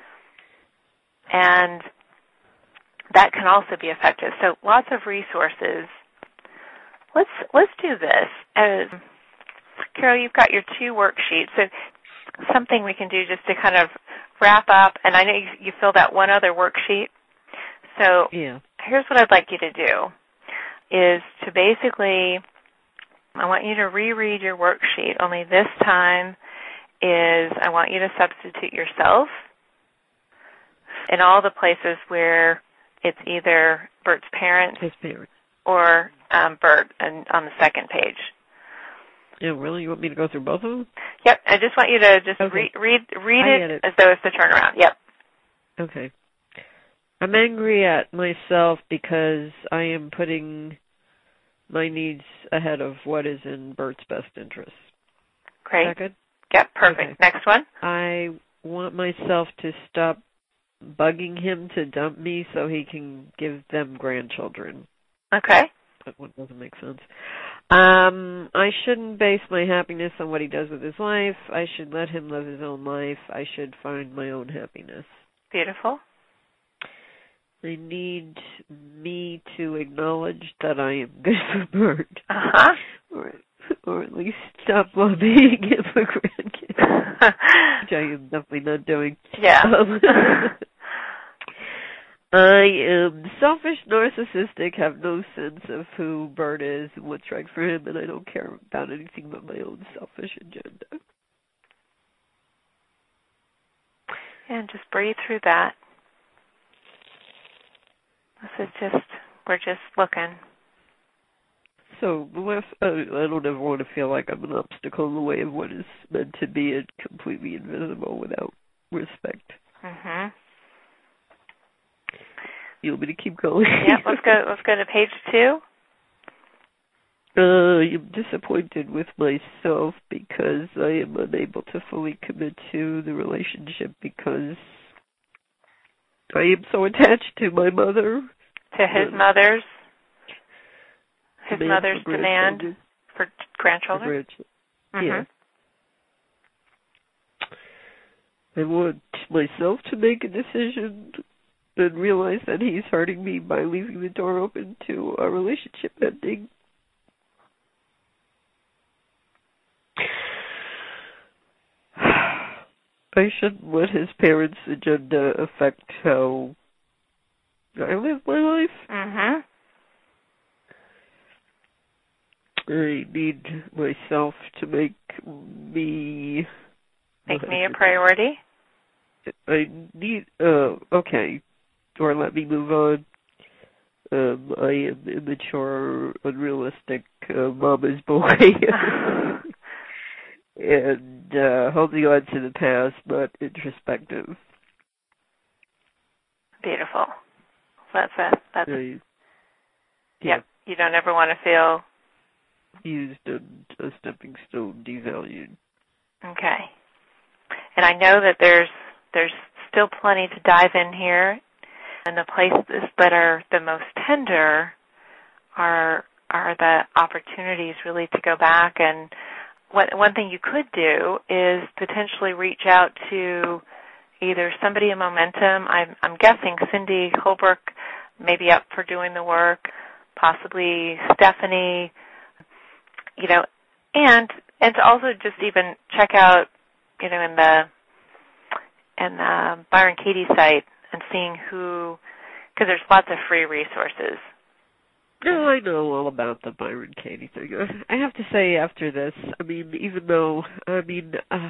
and that can also be effective. So lots of resources. Let's let's do this. Uh, Carol, you've got your two worksheets. So something we can do just to kind of wrap up, and I know you, you filled out one other worksheet. So
yeah.
Here's what I'd like you to do, is to basically, I want you to reread your worksheet, only this time is I want you to substitute yourself in all the places where it's either Bert's parents
His parents.
or um, Bert and on the second page.
Yeah, really? You want me to go through both of them?
Yep, I just want you to just
Okay.
re- read read
I
it,
get it
as though it's the turnaround. Yep.
Okay. I'm angry at myself because I am putting my needs ahead of what is in Bert's best interest.
Great.
Is that good?
Yep, perfect.
Okay.
Next one.
I want myself to stop bugging him to dump me so he can give them grandchildren.
Okay.
That one doesn't make sense. Um, I shouldn't base my happiness on what he does with his life. I should let him live his own life. I should find my own happiness.
Beautiful.
I need me to acknowledge that I am good for Bert.
Uh-huh.
Or, or at least stop lobbying him for grandkids, which I am definitely not doing.
Yeah.
Um, I am selfish, narcissistic, have no sense of who Bert is and what's right for him, and I don't care about anything but my own selfish agenda.
And just breathe through that. This is just, we're just looking.
So, the last, I, I don't ever want to feel like I'm an obstacle in the way of what is meant to be and completely invisible without respect.
Mhm.
You want me to keep going?
Yeah, let's go, let's go to page two.
Uh, I'm disappointed with myself because I am unable to fully commit to the relationship because I am so attached to my mother.
To his uh, mother's, his
demand
mother's
for
demand for grandchildren?
For grandchildren.
Mm-hmm.
Yeah. I want myself to make a decision and realize that he's hurting me by leaving the door open to a relationship ending. I shouldn't let his parents' agenda affect how I live my life.
Mm-hmm.
I need myself to make me...
Make me a priority?
I need... Uh, okay. Or let me move on. Um, I am immature, unrealistic uh, mama's boy. And uh, holding on to the past, not introspective.
Beautiful. That's a, that's
I,
a,
yeah.
yep. You don't ever want to feel
used and a stepping stone, devalued.
okay. And I know that there's there's still plenty to dive in here, and the places that are the most tender are are the opportunities really to go back. And what, one thing you could do is potentially reach out to either somebody in Momentum. I'm, I'm guessing Cindy Holbrook may be up for doing the work, possibly Stephanie, you know, and and to also just even check out, you know, in the in the Byron Katie site and seeing who, because there's lots of free resources.
No, I know all about the Byron Katie thing. I have to say after this, I mean, even though, I mean, uh,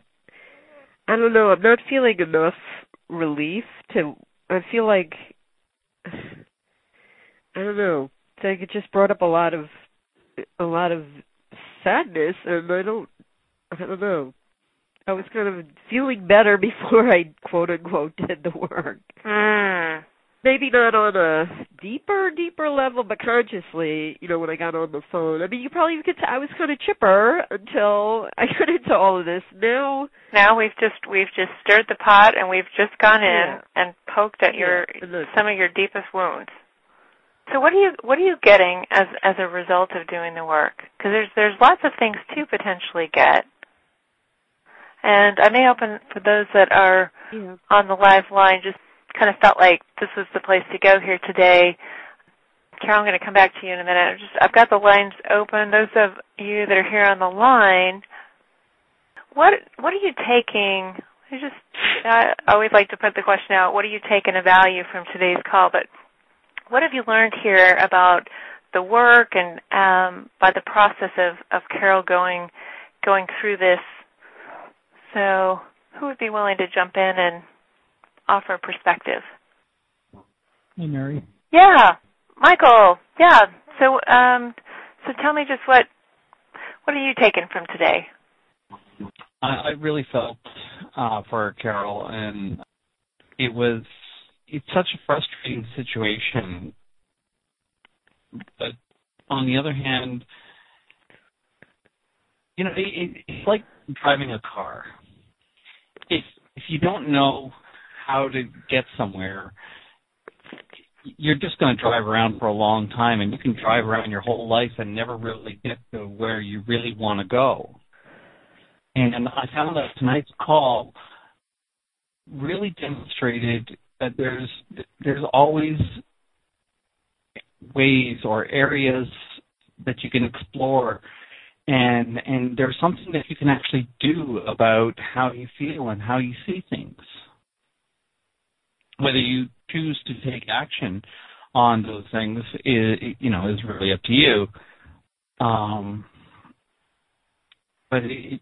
I don't know, I'm not feeling enough relief to, I feel like, I don't know, it's like it just brought up a lot of, a lot of sadness, and I don't, I don't know. I was kind of feeling better before I, quote unquote, did the work.
Mm.
Maybe not on a deeper, deeper level, but consciously, you know, when I got on the phone. I mean, you probably could tell I was kind of chipper until I got into all of this. Now,
now we've just we've just stirred the pot, and we've just gone in
yeah.
and poked at your
yeah.
some of your deepest wounds. So what are you what are you getting as as a result of doing the work? Because there's there's lots of things to potentially get. And I may open for those that are
yeah.
on the live line, just kind of felt like this was the place to go here today. Carol, I'm going to come back to you in a minute. Just, I've got the lines open. Those of you that are here on the line, what what are you taking? I just I always like to put the question out, what are you taking of value from today's call? But what have you learned here about the work and um, by the process of, of Carol going going through this? So who would be willing to jump in and offer perspective?
Hey, Mary.
Yeah, Michael. Yeah. So, um, so tell me just what what are you taking from today?
I, I really felt uh, for Carol, and it was it's such a frustrating situation. But on the other hand, you know, it, it's like driving a car. If if you don't know how to get somewhere, you're just going to drive around for a long time, and you can drive around your whole life and never really get to where you really want to go. And I found that tonight's call really demonstrated that there's there's always ways or areas that you can explore, and and there's something that you can actually do about how you feel and how you see things. Whether you choose to take action on those things is, you know, is really up to you. Um, but it,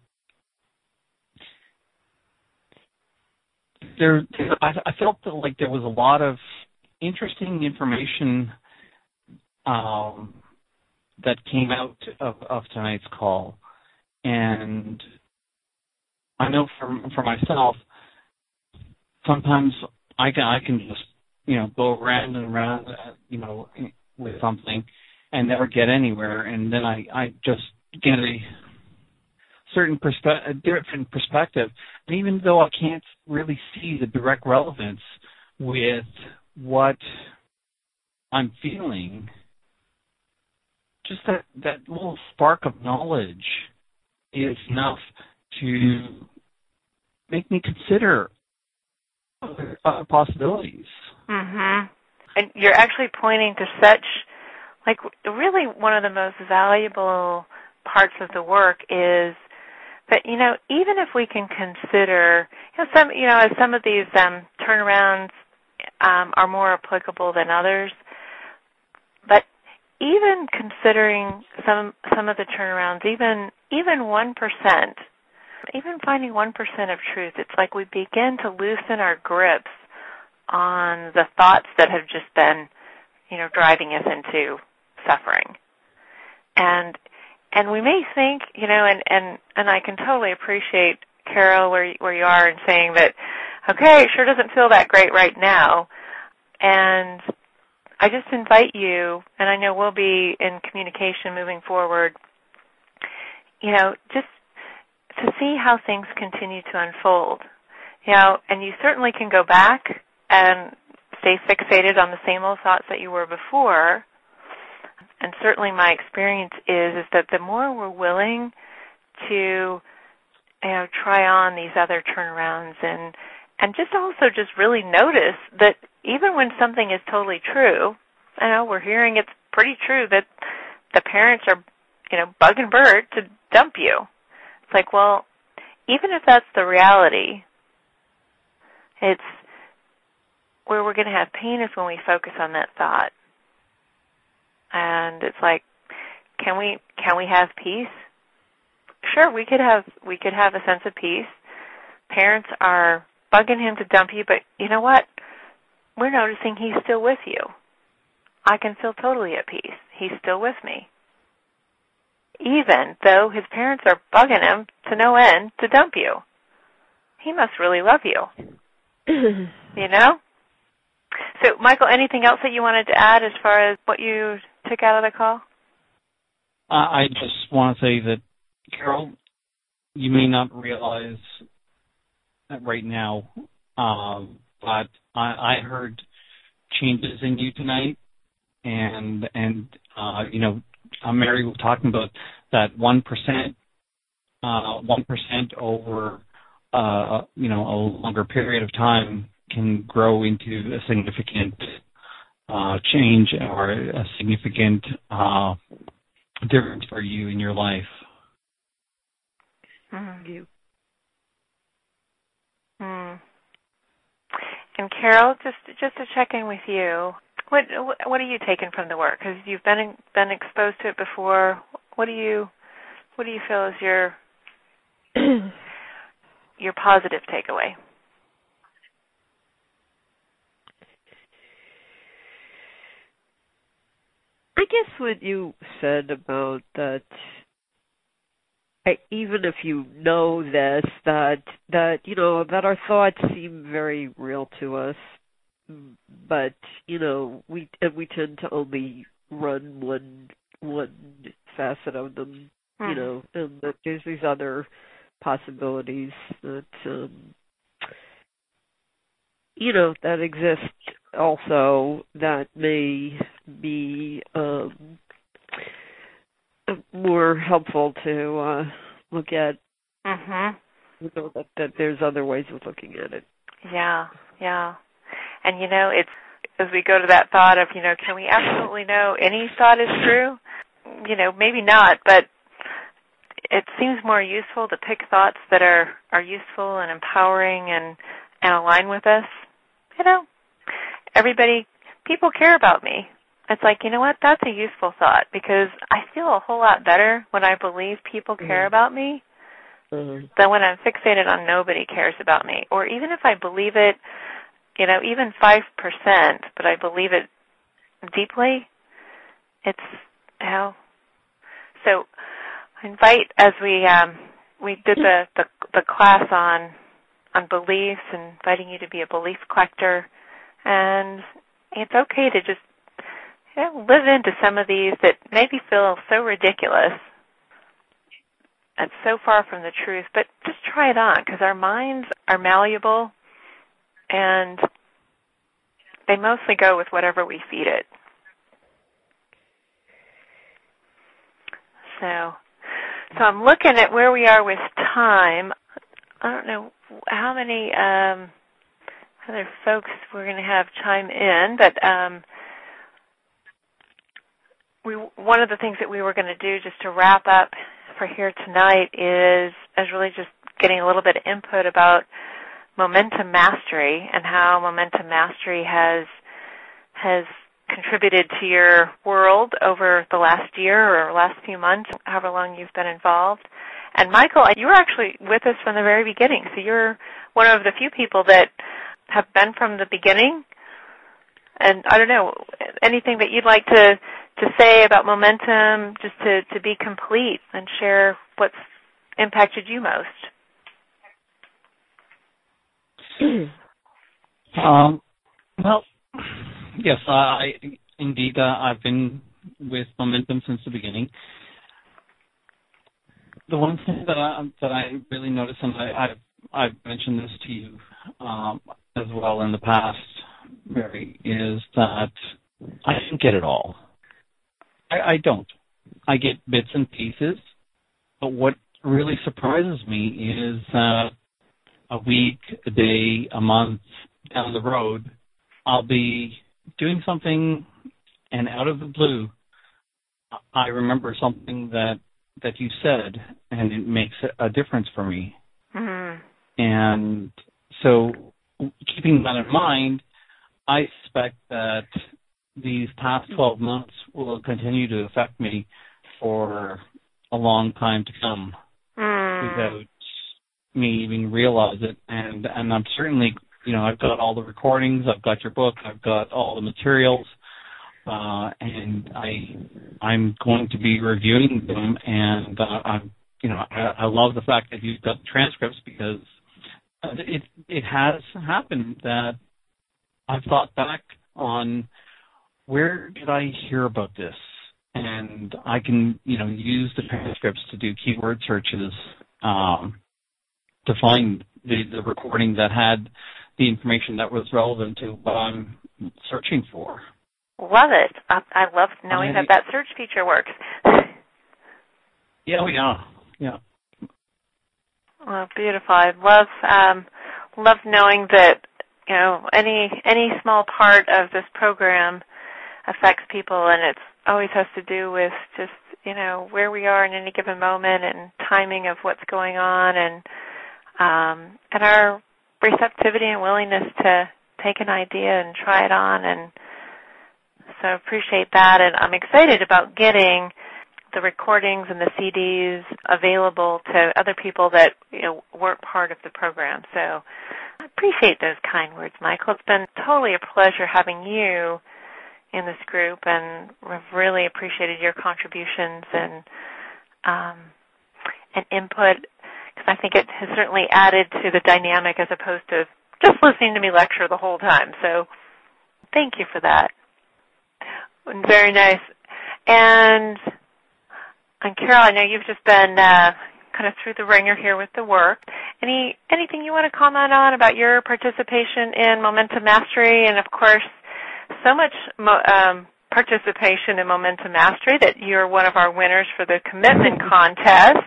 there, I, I felt that, like there was a lot of interesting information um, that came out of, of tonight's call, and I know for for myself, sometimes I can I can just you know go around and around uh, you know with something and never get anywhere, and then I, I just get a certain perspe- a different perspective. And even though I can't really see the direct relevance with what I'm feeling, just that, that little spark of knowledge is enough to make me consider other, other possibilities.
Mm-hmm. And you're actually pointing to such, like, really one of the most valuable parts of the work is that, you know, even if we can consider, you know, some, you know, as some of these um, turnarounds um, are more applicable than others, but even considering some some of the turnarounds, even even one percent, even finding one percent of truth, it's like we begin to loosen our grips on the thoughts that have just been, you know, driving us into suffering. And and we may think, you know, and, and, and I can totally appreciate, Carol, where, where you are in saying that, okay, it sure doesn't feel that great right now. And I just invite you, and I know we'll be in communication moving forward, you know, just to see how things continue to unfold. You know, and you certainly can go back and stay fixated on the same old thoughts that you were before. And certainly my experience is, is that the more we're willing to, you know, try on these other turnarounds and, and just also just really notice that even when something is totally true, I know we're hearing it's pretty true that the parents are, you know, bugging Bert to dump you. It's like, well, even if that's the reality, it's where we're going to have pain is when we focus on that thought. And it's like, can we can we have peace? Sure, we could have we could have a sense of peace. Parents are bugging him to dump you, but you know what? We're noticing he's still with you. I can feel totally at peace. He's still with me. Even though his parents are bugging him to no end to dump you. He must really love you. You know? So, Michael, anything else that you wanted to add as far as what you took out of the call?
Uh, I just want to say that, Carol, you may not realize that right now, um, but I, I heard changes in you tonight, and and uh, you know, Mary was talking about that one percent, uh, one percent over, uh, you know, a longer period of time can grow into a significant uh, change or a significant uh, difference for you in your life.
Mm-hmm. You. Mm. And Carol, just just to check in with you, what what are you taking from the work? Because you've been in, been exposed to it before. What do you what do you feel is your your positive takeaway?
I guess what you said about that, I, even if you know this, that that you know that our thoughts seem very real to us, but you know we and we tend to only run one one facet of them, mm. you know, and that there's these other possibilities that um, you know that exist also that may be um, more helpful to uh, look at.
Mm-hmm.
You know, that, that there's other ways of looking at it.
Yeah, yeah. And, you know, it's as we go to that thought of, you know, can we absolutely know any thought is true? You know, maybe not, but it seems more useful to pick thoughts that are, are useful and empowering and, and align with us. You know, everybody, people care about me. It's like, you know what, that's a useful thought because I feel a whole lot better when I believe people care mm-hmm. about me mm-hmm. than when I'm fixated on nobody cares about me. Or even if I believe it, you know, even five percent, but I believe it deeply, it's, you know. So I invite, as we um, we did the, the, the class on on beliefs, and inviting you to be a belief collector, and it's okay to just you know, live into some of these that maybe feel so ridiculous and so far from the truth, but just try it on because our minds are malleable and they mostly go with whatever we feed it. So, so I'm looking at where we are with time. I don't know how many um, other folks we're going to have chime in, but um, we one of the things that we were going to do just to wrap up for here tonight is, is really just getting a little bit of input about momentum mastery and how momentum mastery has has contributed to your world over the last year or last few months, however long you've been involved. And Michael, you were actually with us from the very beginning, so you're one of the few people that have been from the beginning and I don't know, anything that you'd like to, to say about momentum, just to, to be complete and share what's impacted you most.
Um, well, yes, I indeed uh, I've been with Momentum since the beginning. The one thing that I that I really noticed, and I, I've I've mentioned this to you um, as well in the past, Mary, is that I don't get it all. I, I don't. I get bits and pieces, but what really surprises me is that a week, a day, a month down the road, I'll be doing something, and out of the blue, I remember something that, that you said, and it makes a difference for me.
Mm-hmm.
And so, keeping that in mind, I suspect that these past twelve months will continue to affect me for a long time to come
mm.
without me even realize it. And, and I'm certainly, you know, I've got all the recordings, I've got your book, I've got all the materials, uh, and I, I'm going to be reviewing them. And uh, I'm, you know, I, I love the fact that you've got the transcripts, because it it has happened that I've thought back on where did I hear about this, and I can, you know, use the transcripts to do keyword searches um, to find the, the recording that had the information that was relevant to what I'm searching for.
Love it. I, I love knowing I, that that search feature works.
Yeah, yeah, yeah.
Well, beautiful. I love um, love knowing that, you know, any any small part of this program affects people, and it always has to do with just, you know, where we are in any given moment and timing of what's going on, and um, and our receptivity and willingness to take an idea and try it on. And so I appreciate that, and I'm excited about getting the recordings and the C Ds available to other people that, you know, weren't part of the program. So I appreciate those kind words, Michael. It's been totally a pleasure having you in this group, and we've really appreciated your contributions and um, and input, because I think it has certainly added to the dynamic as opposed to just listening to me lecture the whole time. So thank you for that. Very nice. And And Carol, I know you've just been uh, kind of through the ringer here with the work. Any anything you want to comment on about your participation in Momentum Mastery? And, of course, so much mo- um, participation in Momentum Mastery that you're one of our winners for the commitment contest.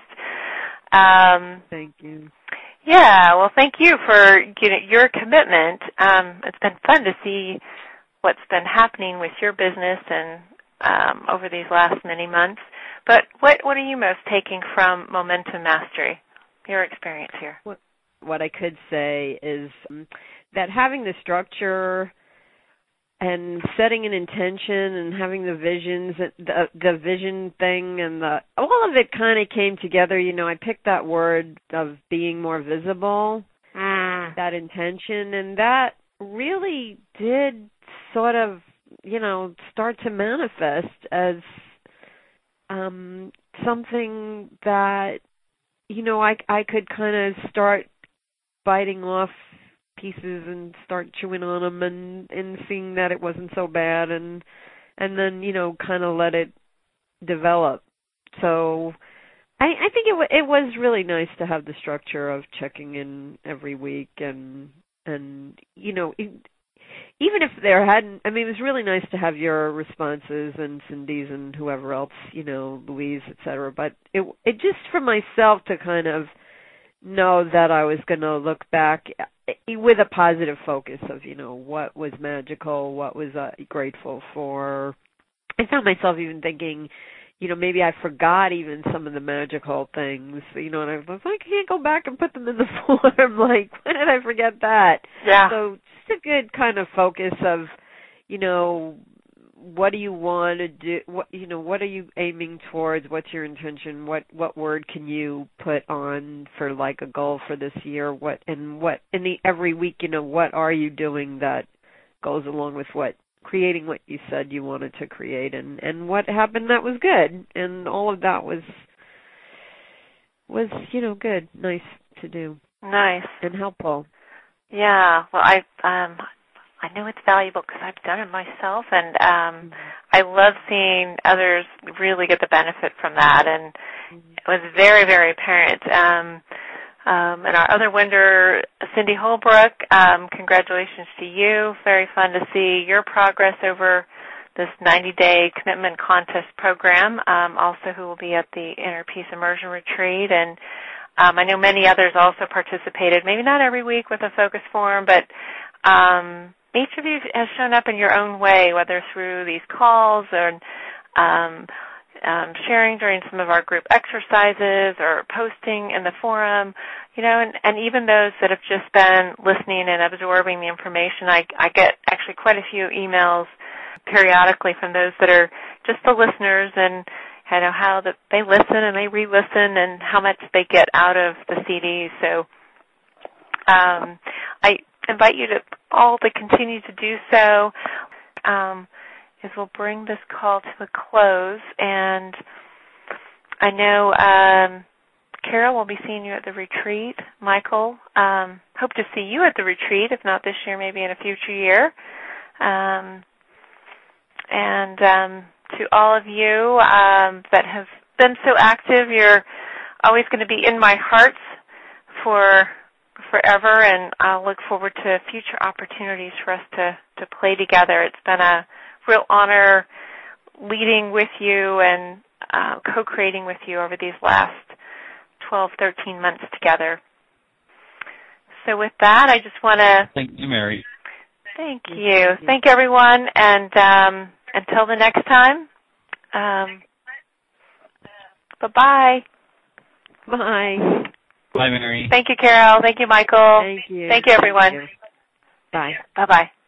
Um,
thank you.
Yeah, well, thank you for, you know, your commitment. Um, it's been fun to see what's been happening with your business and um, over these last many months. But what what are you most taking from Momentum Mastery, your experience here?
What, what I could say is um, that having the structure and setting an intention and having the visions, the, the vision thing, and the all of it kind of came together. You know, I picked that word of being more visible,
mm.
that intention, and that really did sort of, you know, start to manifest as Um, something that, you know, I, I could kind of start biting off pieces and start chewing on them, and, and seeing that it wasn't so bad, and and then, you know, kind of let it develop. So I, I think it, w- it was really nice to have the structure of checking in every week, and, and you know, it, even if there hadn't, I mean, it was really nice to have your responses and Cindy's and whoever else, you know, Louise, et cetera. But it, it just for myself to kind of know that I was going to look back with a positive focus of, you know, what was magical, what was I grateful for. I found myself even thinking, you know, maybe I forgot even some of the magical things, you know, and I was like, I can't go back and put them in the form. Like, when did I forget that?
Yeah.
So just a good kind of focus of, you know, what do you want to do? What, you know, what are you aiming towards? What's your intention? What what word can you put on for like a goal for this year? What and what in the every week, you know, what are you doing that goes along with what creating what you said you wanted to create, and and what happened that was good, and all of that was was you know good, nice to do,
nice
and helpful.
Yeah, well, I um I know it's valuable because I've done it myself, and um I love seeing others really get the benefit from that, and it was very, very apparent. Um, um, and our other winner, Cindy Holbrook, um, congratulations to you. Very fun to see your progress over this ninety-day commitment contest program, um, also who will be at the Inner Peace Immersion Retreat. And um, I know many others also participated, maybe not every week with a focus forum, but um, each of you has shown up in your own way, whether through these calls or um, um, sharing during some of our group exercises or posting in the forum, you know, and, and even those that have just been listening and absorbing the information. I, I get actually quite a few emails periodically from those that are just the listeners, and I know how that they listen and they re-listen and how much they get out of the C Ds. So um, I invite you to all to continue to do so. Um, as we'll bring this call to a close, and I know um, Carol will be seeing you at the retreat. Michael, um, hope to see you at the retreat, if not this year, maybe in a future year. Um, and um, to all of you um, that have been so active, you're always going to be in my hearts for forever, and I'll look forward to future opportunities for us to, to play together. It's been a real honor leading with you and uh, co-creating with you over these last twelve, thirteen months together. So with that, I just want to...
Thank you, Mary.
Thank you. Thank you, everyone. And um, until the next time, um, bye-bye.
Bye.
Bye, Mary.
Thank you, Carol. Thank you, Michael.
Thank you.
Thank you, everyone.
Thank you. Bye.
Bye-bye.